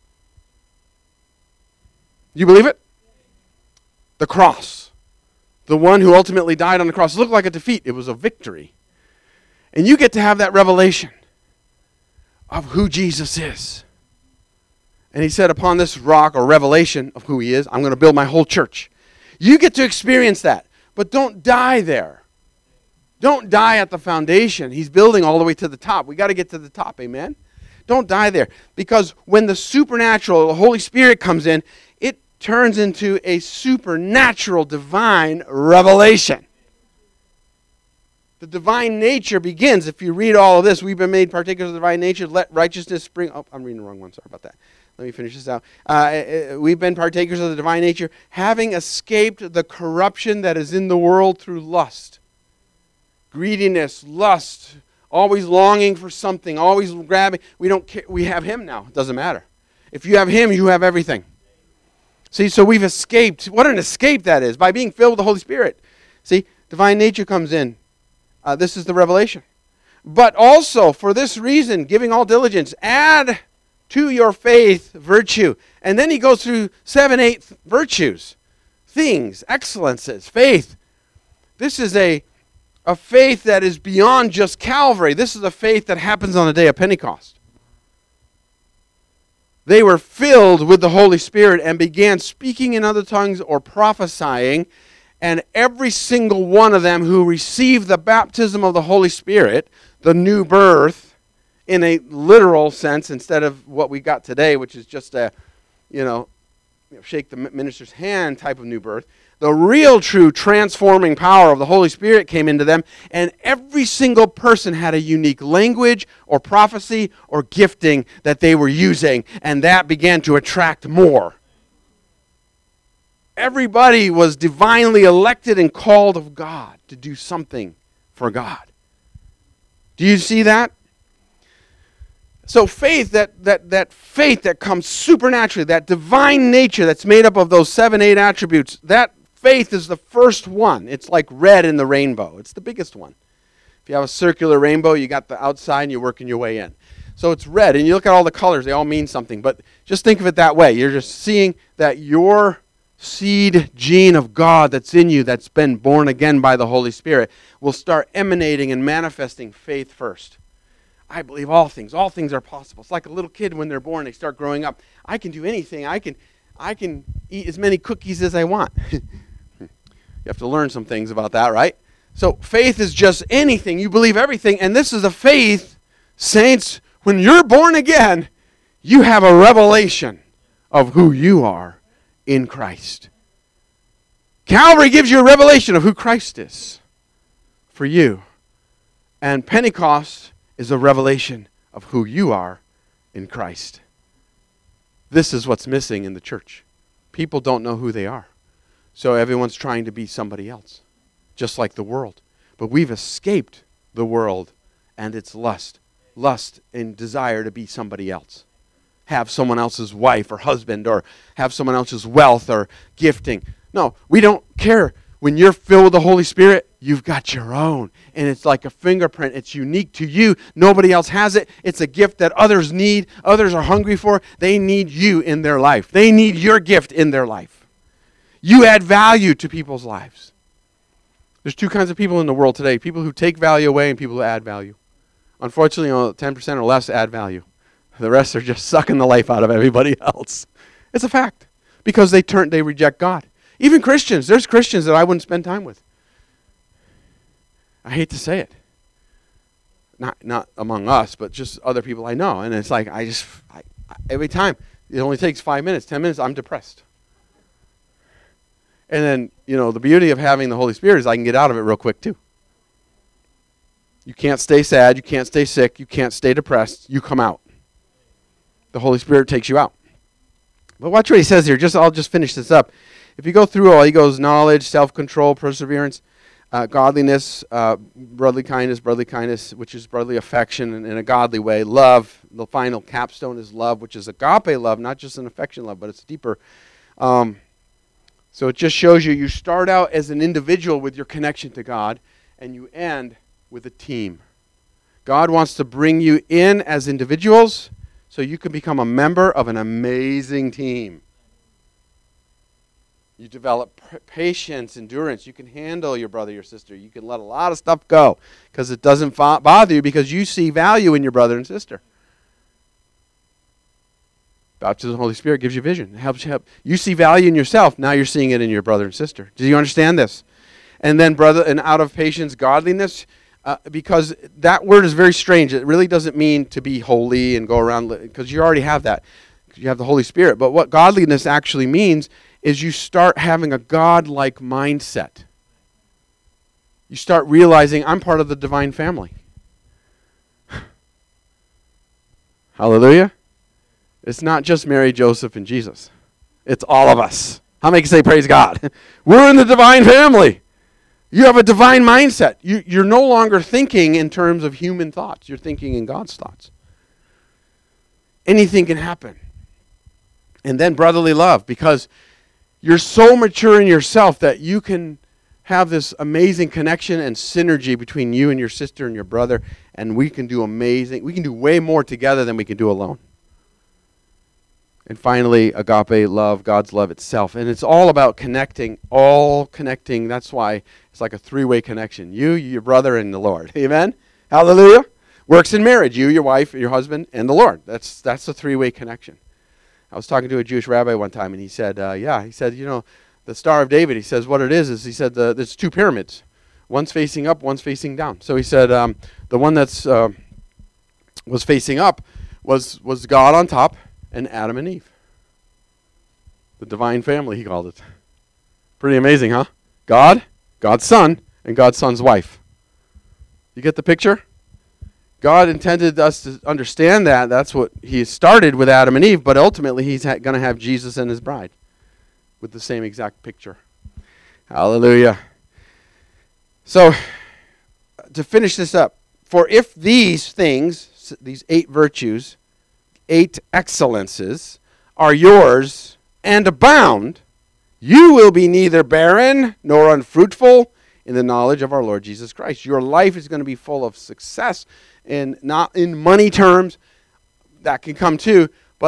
You believe it? The cross. The one who ultimately died on the cross. It looked like a defeat. It was a victory. And you get to have that revelation of who Jesus is. And he said, upon this rock, or revelation of who he is, I'm going to build my whole church. You get to experience that. But don't die there. Don't die at the foundation. He's building all the way to the top. We got to get to the top, amen? Don't die there. Because when the supernatural, the Holy Spirit comes in, it turns into a supernatural, divine revelation. The divine nature begins. If you read all of this, we've been made partakers of the divine nature. Let righteousness spring. Oh, I'm reading the wrong one. Sorry about that. Let me finish this out. Uh, we've been partakers of the divine nature, having escaped the corruption that is in the world through lust. Greediness, lust, always longing for something, always grabbing. We don't care. We have him now. It doesn't matter. If you have him, you have everything. See, so we've escaped. What an escape that is, by being filled with the Holy Spirit. See, divine nature comes in. Uh, this is the revelation. But also, for this reason, giving all diligence, add to your faith virtue. And then he goes through seven, eight virtues, things, excellences, faith. This is a, a faith that is beyond just Calvary. This is a faith that happens on the day of Pentecost. They were filled with the Holy Spirit and began speaking in other tongues or prophesying. And every single one of them who received the baptism of the Holy Spirit, the new birth, in a literal sense, instead of what we got today, which is just a, you know, shake the minister's hand type of new birth. The real, true, transforming power of the Holy Spirit came into them, and every single person had a unique language or prophecy or gifting that they were using, and that began to attract more. Everybody was divinely elected and called of God to do something for God. Do you see that? So faith, that, that, that faith that comes supernaturally, that divine nature that's made up of those seven, eight attributes, that faith is the first one. It's like red in the rainbow. It's the biggest one. If you have a circular rainbow, you got the outside and you're working your way in. So it's red, and you look at all the colors, they all mean something. But just think of it that way. You're just seeing that your seed gene of God that's in you, that's been born again by the Holy Spirit, will start emanating and manifesting faith first. I believe all things. All things are possible. It's like a little kid when they're born, they start growing up. I can do anything. I can, I can eat as many cookies as I want. You have to learn some things about that, right? So faith is just anything. You believe everything. And this is a faith, saints, when you're born again, you have a revelation of who you are in Christ. Calvary gives you a revelation of who Christ is for you. And Pentecost is a revelation of who you are in Christ. This is what's missing in the church. People don't know who they are. So everyone's trying to be somebody else, just like the world. But we've escaped the world and its lust. Lust and desire to be somebody else. Have someone else's wife or husband, or have someone else's wealth or gifting. No, we don't care. When you're filled with the Holy Spirit, you've got your own. And it's like a fingerprint. It's unique to you. Nobody else has it. It's a gift that others need. Others are hungry for. They need you in their life. They need your gift in their life. You add value to people's lives. There's two kinds of people in the world today. People who take value away and people who add value. Unfortunately, you know, ten percent or less add value. The rest are just sucking the life out of everybody else. It's a fact. Because they turn, they reject God. Even Christians. There's Christians that I wouldn't spend time with. I hate to say it. Not not among us, but just other people I know. And it's like, I just, I, I, every time, it only takes five minutes, ten minutes, I'm depressed. And then, you know, the beauty of having the Holy Spirit is I can get out of it real quick too. You can't stay sad. You can't stay sick. You can't stay depressed. You come out. The Holy Spirit takes you out. But watch what he says here. Just I'll just finish this up. If you go through all, he goes knowledge, self-control, perseverance, uh, godliness, uh, brotherly kindness, brotherly kindness, which is brotherly affection in, in a godly way. Love, the final capstone is love, which is agape love, not just an affection love, but it's deeper. Um, so it just shows you, you start out as an individual with your connection to God, and you end with a team. God wants to bring you in as individuals so you can become a member of an amazing team. You develop p- patience, endurance. You can handle your brother, your sister. You can let a lot of stuff go because it doesn't fo- bother you because you see value in your brother and sister. Baptism of the Holy Spirit gives you vision. It helps you help. You see value in yourself. Now you're seeing it in your brother and sister. Do you understand this? And then brother, and out of patience, godliness, uh, because that word is very strange. It really doesn't mean to be holy and go around, because you already have that. You have the Holy Spirit. But what godliness actually means is you start having a God-like mindset. You start realizing, I'm part of the divine family. Hallelujah. It's not just Mary, Joseph, and Jesus. It's all of us. How many can say praise God? We're in the divine family. You have a divine mindset. You, you're no longer thinking in terms of human thoughts. You're thinking in God's thoughts. Anything can happen. And then brotherly love, because you're so mature in yourself that you can have this amazing connection and synergy between you and your sister and your brother, and we can do amazing, we can do way more together than we can do alone. And finally, agape love, God's love itself. And it's all about connecting, all connecting. That's why it's like a three-way connection. You, your brother, and the Lord. Amen? Hallelujah? Works in marriage. You, your wife, your husband, and the Lord. That's that's a three-way connection. I was talking to a Jewish rabbi one time, and he said, uh, yeah, he said, you know, the Star of David, he says what it is, is he said the, there's two pyramids. One's facing up, one's facing down. So he said um, the one that's uh, was facing up was was God on top and Adam and Eve. The divine family, he called it. Pretty amazing, huh? God, God's son, and God's son's wife. You get the picture? God intended us to understand that. That's what he started with Adam and Eve, but ultimately he's ha- going to have Jesus and his bride with the same exact picture. Hallelujah. So, to finish this up, for if these things, these eight virtues, eight excellences, are yours and abound, you will be neither barren nor unfruitful in the knowledge of our Lord Jesus Christ. Your life is going to be full of success, and not in money terms, that can come too, but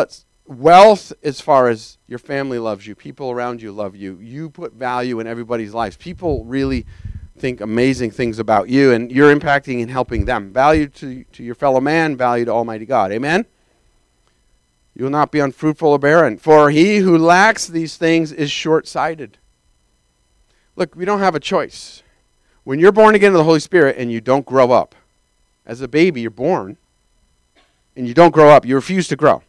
wealth as far as your family loves you, people around you love you, you put value in everybody's lives. People really think amazing things about you, and you're impacting and helping them. Value to, to your fellow man, value to Almighty God. Amen? You will not be unfruitful or barren. For he who lacks these things is short-sighted. Look, we don't have a choice. When you're born again of the Holy Spirit and you don't grow up, as a baby you're born, and you don't grow up, you refuse to grow,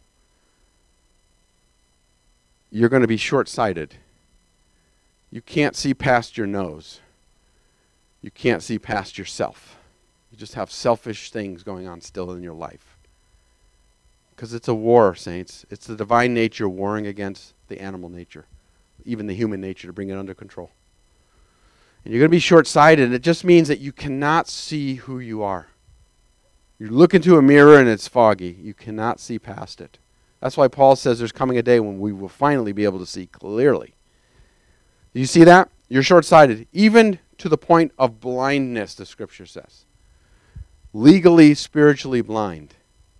you're going to be short-sighted. You can't see past your nose. You can't see past yourself. You just have selfish things going on still in your life. Because it's a war, saints. It's the divine nature warring against the animal nature, even the human nature, to bring it under control. And you're going to be short-sighted, and it just means that you cannot see who you are. You look into a mirror and it's foggy. You cannot see past it. That's why Paul says there's coming a day when we will finally be able to see clearly. Do you see that? You're short-sighted, even to the point of blindness, the Scripture says. Legally, spiritually blind.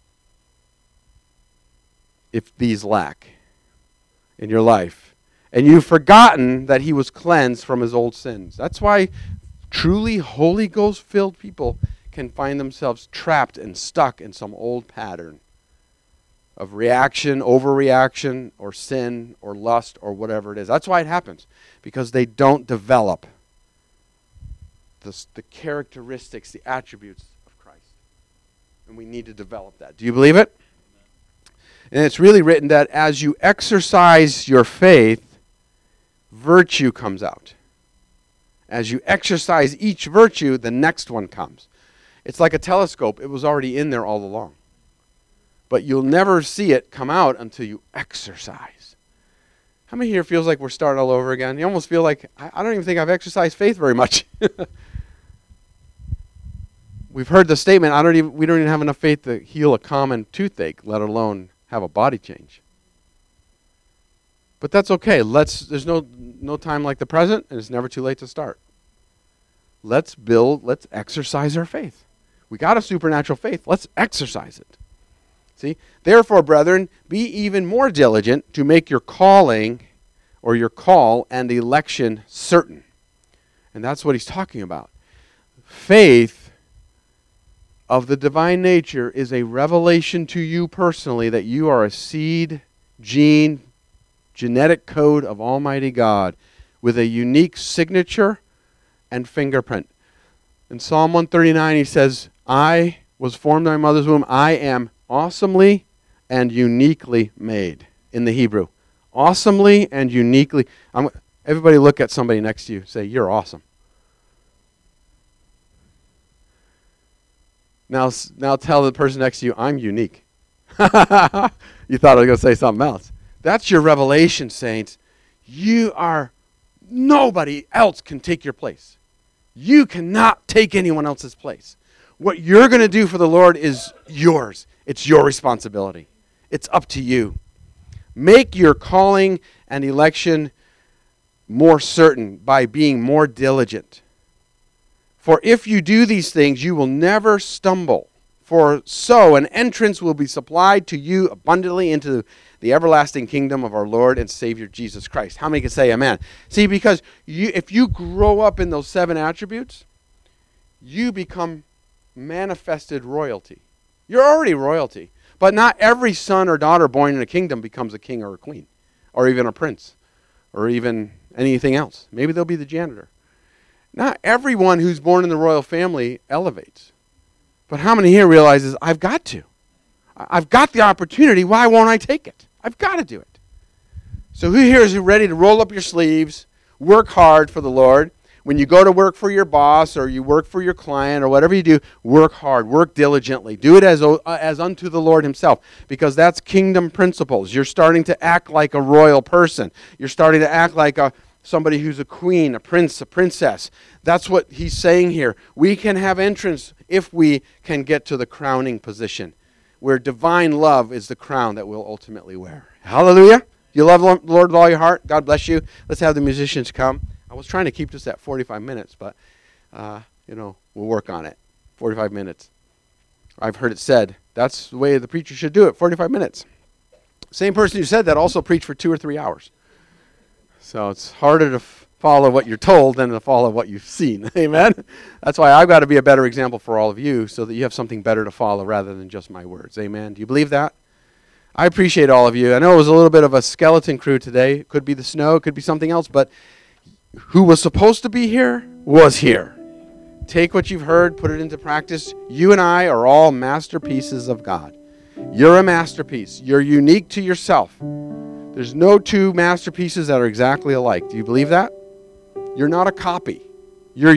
If these lack in your life. And you've forgotten that he was cleansed from his old sins. That's why truly Holy Ghost-filled people can find themselves trapped and stuck in some old pattern of reaction, overreaction, or sin, or lust, or whatever it is. That's why it happens. Because they don't develop the, the characteristics, the attributes of Christ. And we need to develop that. Do you believe it? And it's really written that as you exercise your faith, virtue comes out. As you exercise each virtue, the next one comes. It's like a telescope. It was already in there all along. But you'll never see it come out until you exercise. How many here feels like we're starting all over again? You almost feel like, I, I don't even think I've exercised faith very much. We've heard the statement, I don't even, we don't even have enough faith to heal a common toothache, let alone have a body change. But that's okay. Let's. There's no no time like the present, and it's never too late to start. Let's build, let's exercise our faith. We got a supernatural faith. Let's exercise it. See? Therefore, brethren, be even more diligent to make your calling or your call and election certain. And that's what he's talking about. Faith of the divine nature is a revelation to you personally that you are a seed, gene, genetic code of Almighty God with a unique signature and fingerprint. In Psalm one thirty-nine, he says, I was formed in my mother's womb. I am awesomely and uniquely made in the Hebrew. Awesomely and uniquely. I'm, everybody look at somebody next to you. Say, you're awesome. Now, now tell the person next to you, I'm unique. You thought I was going to say something else. That's your revelation, saints. You are, nobody else can take your place. You cannot take anyone else's place. What you're going to do for the Lord is yours. It's your responsibility. It's up to you. Make your calling and election more certain by being more diligent. For if you do these things, you will never stumble. For so an entrance will be supplied to you abundantly into the everlasting kingdom of our Lord and Savior Jesus Christ. How many can say amen? See, because you, if you grow up in those seven attributes, you become manifested royalty. You're already royalty. But not every son or daughter born in a kingdom becomes a king or a queen, or even a prince, or even anything else. Maybe they'll be the janitor. Not everyone who's born in the royal family elevates. But how many here realizes, I've got to. I've got the opportunity. Why won't I take it? I've got to do it. So who here is ready to roll up your sleeves, work hard for the Lord? When you go to work for your boss or you work for your client or whatever you do, work hard, work diligently. Do it as, uh, as unto the Lord himself, because that's kingdom principles. You're starting to act like a royal person. You're starting to act like a somebody who's a queen, a prince, a princess. That's what he's saying here. We can have entrance if we can get to the crowning position, where divine love is the crown that we'll ultimately wear. Hallelujah. You love the Lord with all your heart. God bless you. Let's have the musicians come. I was trying to keep this at forty-five minutes, but, uh, you know, we'll work on it. forty-five minutes. I've heard it said, that's the way the preacher should do it, forty-five minutes. Same person who said that also preached for two or three hours. So it's harder to f- follow what you're told than to follow what you've seen. Amen? That's why I've got to be a better example for all of you so that you have something better to follow rather than just my words. Amen? Do you believe that? I appreciate all of you. I know it was a little bit of a skeleton crew today. It could be the snow, it could be something else, but who was supposed to be here was here. Take what you've heard, put it into practice. You and I are all masterpieces of God. You're a masterpiece. You're unique to yourself. There's no two masterpieces that are exactly alike. Do you believe that? You're not a copy. You're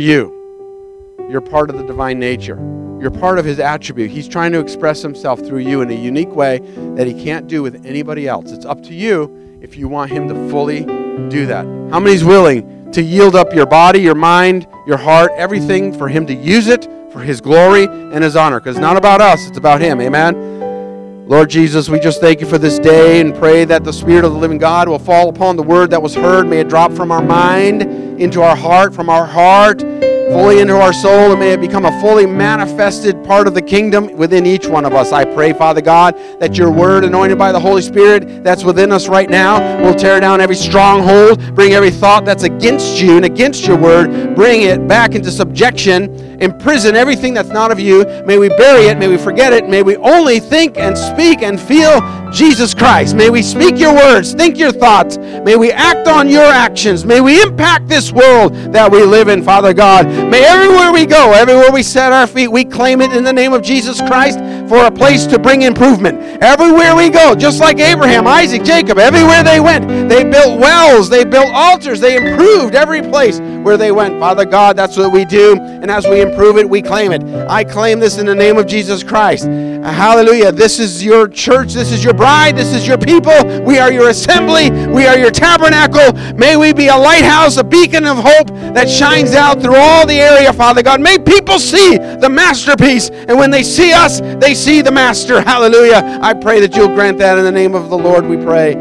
you. You're part of the divine nature. You're part of his attribute. He's trying to express himself through you in a unique way that he can't do with anybody else. It's up to you if you want him to fully do that. How many's willing to yield up your body, your mind, your heart, everything for him to use it for his glory and his honor? Because it's not about us, it's about him. Amen? Lord Jesus, we just thank you for this day and pray that the Spirit of the living God will fall upon the word that was heard. May it drop from our mind into our heart, from our heart fully into our soul, and may it become a fully manifested part of the kingdom within each one of us. I pray, Father God, that your word, anointed by the Holy Spirit that's within us right now, will tear down every stronghold, bring every thought that's against you and against your word, bring it back into subjection, imprison everything that's not of you. May we bury it, may we forget it, may we only think and speak and feel Jesus Christ. May we speak your words, think your thoughts. May we act on your actions. May we impact this world that we live in, Father God. May everywhere we go, everywhere we set our feet, we claim it in the name of Jesus Christ for a place to bring improvement. Everywhere we go, just like Abraham, Isaac, Jacob, everywhere they went, they built wells, they built altars, they improved every place where they went. Father God, that's what we do, and as we improve it, we claim it. I claim this in the name of Jesus Christ. Hallelujah. This is your church, this is your bride, this is your people. We are your assembly, we are your tabernacle. May we be a lighthouse, a beacon of hope that shines out through all the area, Father God. May people see the masterpiece, and when they see us, they see the master. Hallelujah. I pray that you'll grant that in the name of the Lord, we pray.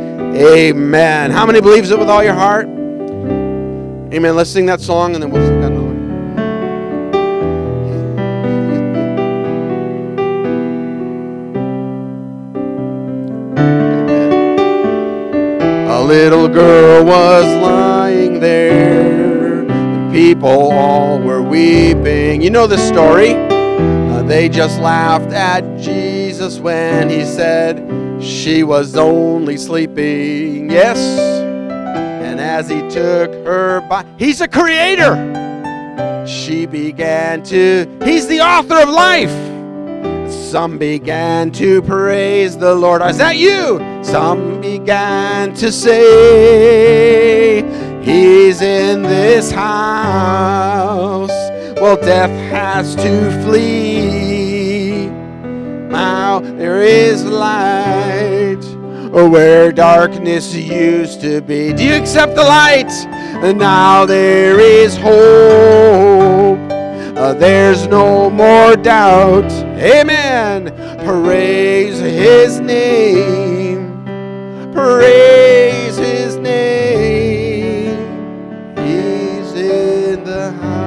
Amen. How many believes it with all your heart? Amen. Let's sing that song, and then we'll sing that another. A little girl was lying there, and people all were weeping. You know the story. Uh, they just laughed at Jesus when he said she was only sleeping. Yes. And as he took her by, he's a creator. She began to, he's the author of life. Some began to praise the Lord. Is that you? Some began to say, he's in this house. Well, death has to flee. Now there is light where darkness used to be. Do you accept the light? And now there is hope. Uh, there's no more doubt. Amen. Praise his name. Praise his name. He's in the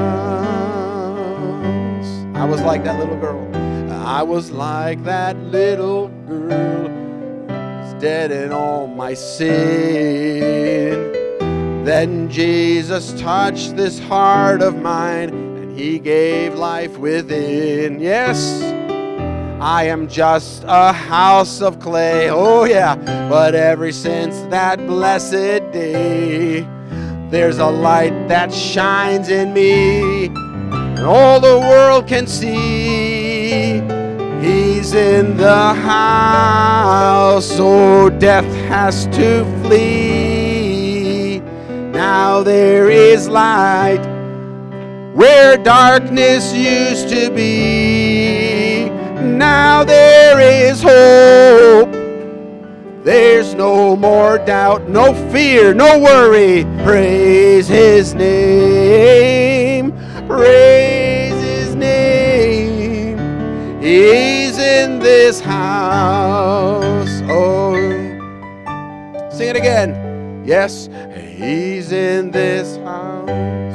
house. I was like that little girl. I was like that little girl. Dead in all my sin. Then Jesus touched this heart of mine, and he gave life within. Yes, I am just a house of clay. Oh yeah, but ever since that blessed day, there's a light that shines in me, and all the world can see. He's in the house, so death has to flee. Now there is light where darkness used to be. Now there is hope. There's no more doubt, no fear, no worry. Praise his name. Praise his name. He's in this house. Oh, sing it again. Yes, he's in this house.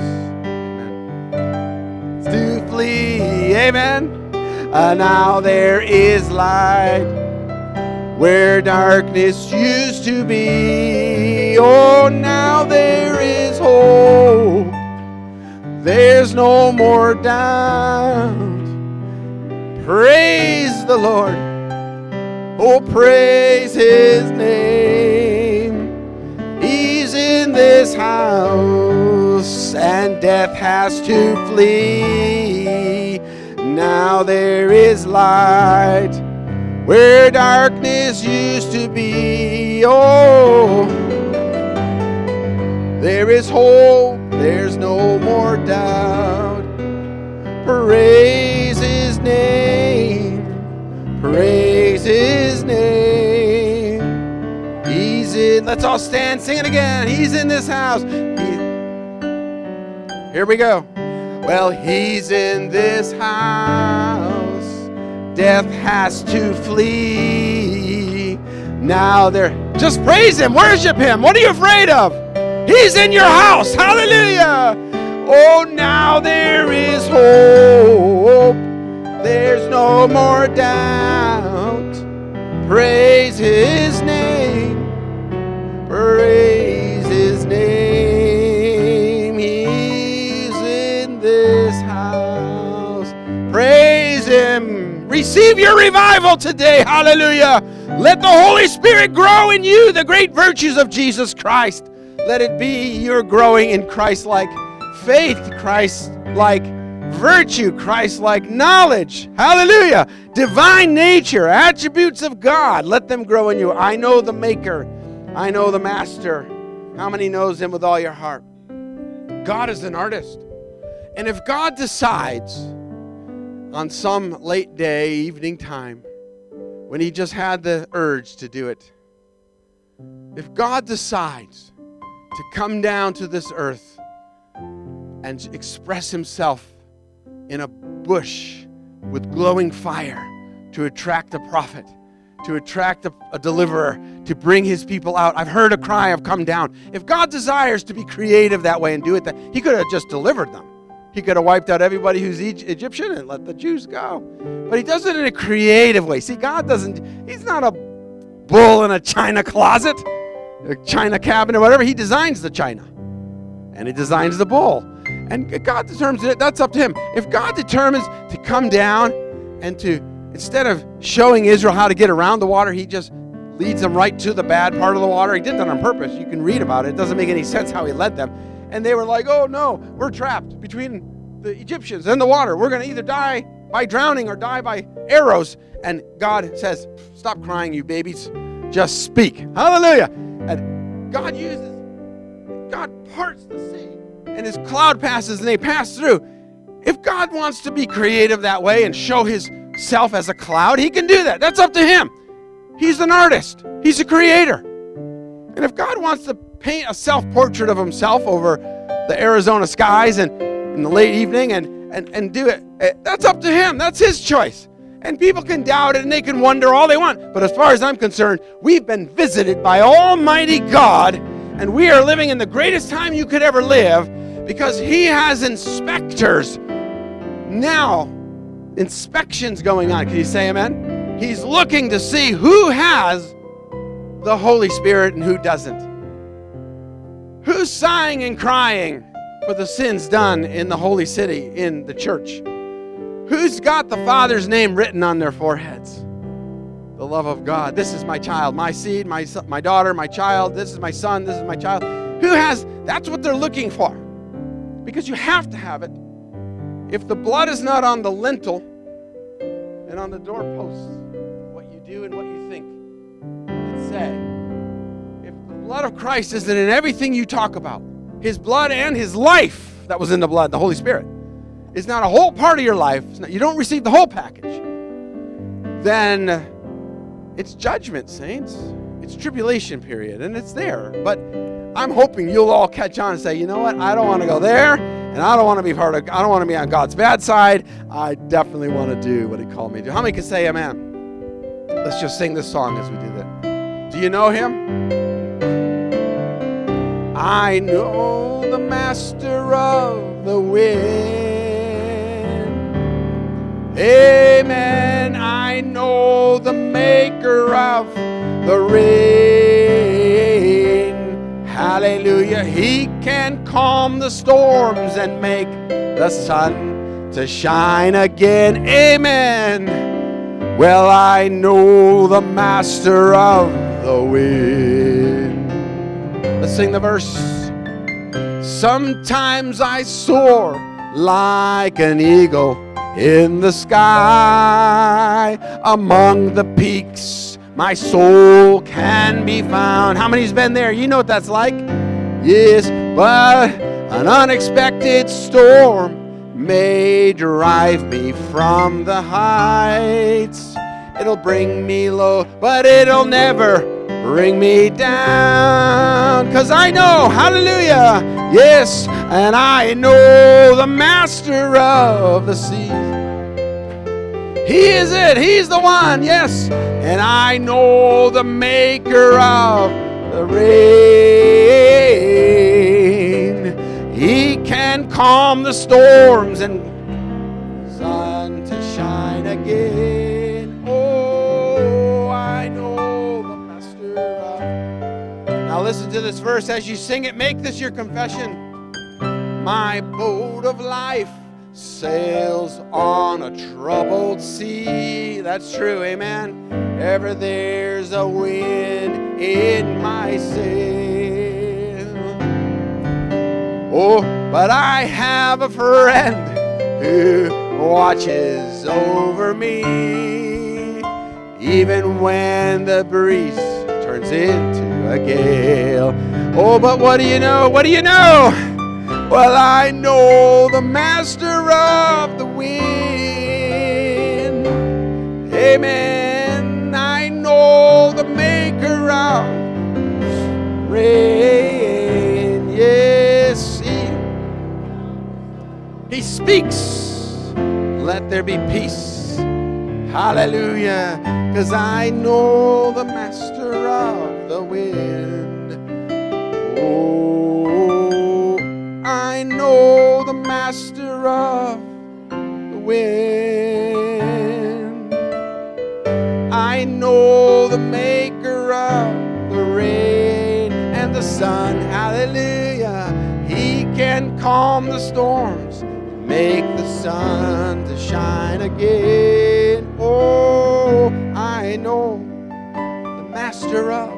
Amen. To flee, amen. Uh, now there is light where darkness used to be. Oh, now there is hope. There's no more doubt. Praise the Lord. Oh, praise His name. He's in this house, and death has to flee. Now there is light where darkness used to be. Oh, there is hope. There's no more doubt. Praise His name. Praise His name. He's in. Let's all stand, sing it again. He's in this house. He, here we go. Well, He's in this house. Death has to flee. Now there. Just praise Him. Worship Him. What are you afraid of? He's in your house. Hallelujah. Oh, now there is hope. There's no more doubt. Praise His name. Praise His name. He's in this house. Praise Him. Receive your revival today. Hallelujah. Let the Holy Spirit grow in you the great virtues of Jesus Christ. Let it be you're growing in Christ-like faith, Christ-like virtue, Christ-like knowledge. Hallelujah. Divine nature, attributes of God. Let them grow in you. I know the Maker. I know the Master. How many knows Him with all your heart? God is an artist. And if God decides on some late day, evening time, when He just had the urge to do it, if God decides to come down to this earth and express Himself in a bush with glowing fire to attract a prophet, to attract a, a deliverer, to bring His people out. I've heard a cry of come down. If God desires to be creative that way and do it, that He could have just delivered them. He could have wiped out everybody who's e- Egyptian and let the Jews go. But He does it in a creative way. See, God doesn't, He's not a bull in a china closet, a china cabinet, or whatever. He designs the china. And He designs the bull. And God determines it. That's up to Him. If God determines to come down and to, instead of showing Israel how to get around the water, He just leads them right to the bad part of the water. He did that on purpose. You can read about it. It doesn't make any sense how He led them. And they were like, oh no, we're trapped between the Egyptians and the water. We're going to either die by drowning or die by arrows. And God says, stop crying, you babies. Just speak. Hallelujah. And God uses, God parts the sea. And His cloud passes and they pass through. If God wants to be creative that way and show Himself as a cloud, He can do that. That's up to Him. He's an artist. He's a creator. And if God wants to paint a self-portrait of Himself over the Arizona skies and in the late evening and, and, and do it, that's up to Him. That's His choice. And people can doubt it and they can wonder all they want. But as far as I'm concerned, we've been visited by Almighty God, and we are living in the greatest time you could ever live, because He has inspectors now, inspections going on. Can you say amen? He's looking to see who has the Holy Spirit and who doesn't. Who's sighing and crying for the sins done in the holy city, in the church? Who's got the Father's name written on their foreheads? The love of God. This is my child, my seed, my son, my daughter, my child. This is my son, this is my child. Who has, that's what they're looking for. Because you have to have it. If the blood is not on the lintel and on the doorposts, what you do and what you think and say. If the blood of Christ isn't in everything you talk about, His blood and His life that was in the blood, the Holy Spirit, is not a whole part of your life, it's not, you don't receive the whole package, then it's judgment, saints. It's tribulation period, and it's there. But I'm hoping you'll all catch on and say, you know what, I don't want to go there, and I don't want to be part of, I don't want to be on God's bad side. I definitely want to do what He called me to do. How many can say amen? Let's just sing this song as we do that. Do you know Him? I know the Master of the wind. Amen. I know the Maker maker of the rain. Hallelujah. He can calm the storms and make the sun to shine again. Amen. Well, I know the master of the wind. Let's sing the verse. Sometimes I soar like an eagle in the sky. Among the peaks my soul can be found. How many's been there? You know what that's like. Yes, but an unexpected storm may drive me from the heights. It'll bring me low, but it'll never bring me down. 'Cause I know, hallelujah, yes, and I know the master of the sea. He is it, he's the one, yes. And I know the maker of the rain. He can calm the storms and sun to shine again. Oh, I know the master of. Now listen to this verse as you sing it. Make this your confession. My boat of life sails on a troubled sea. That's true, amen. Ever there's a wind in my sail. Oh, but I have a friend who watches over me, even when the breeze turns into a gale. Oh, but what do you know? What do you know? Well, I know the master of the wind. Amen. I know the maker of rain. Yes, he, he speaks. Let there be peace. Hallelujah. 'Cause I know the master of the wind. Oh, I know the master of the wind. I know the maker of the rain and the sun. Hallelujah. He can calm the storms, make the sun to shine again. Oh, I know the master of.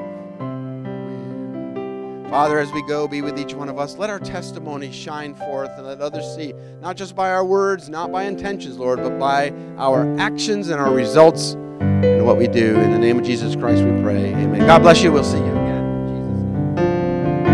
Father, as we go, be with each one of us. Let our testimony shine forth and let others see, not just by our words, not by intentions, Lord, but by our actions and our results and what we do. In the name of Jesus Christ we pray. Amen. God bless you. We'll see you.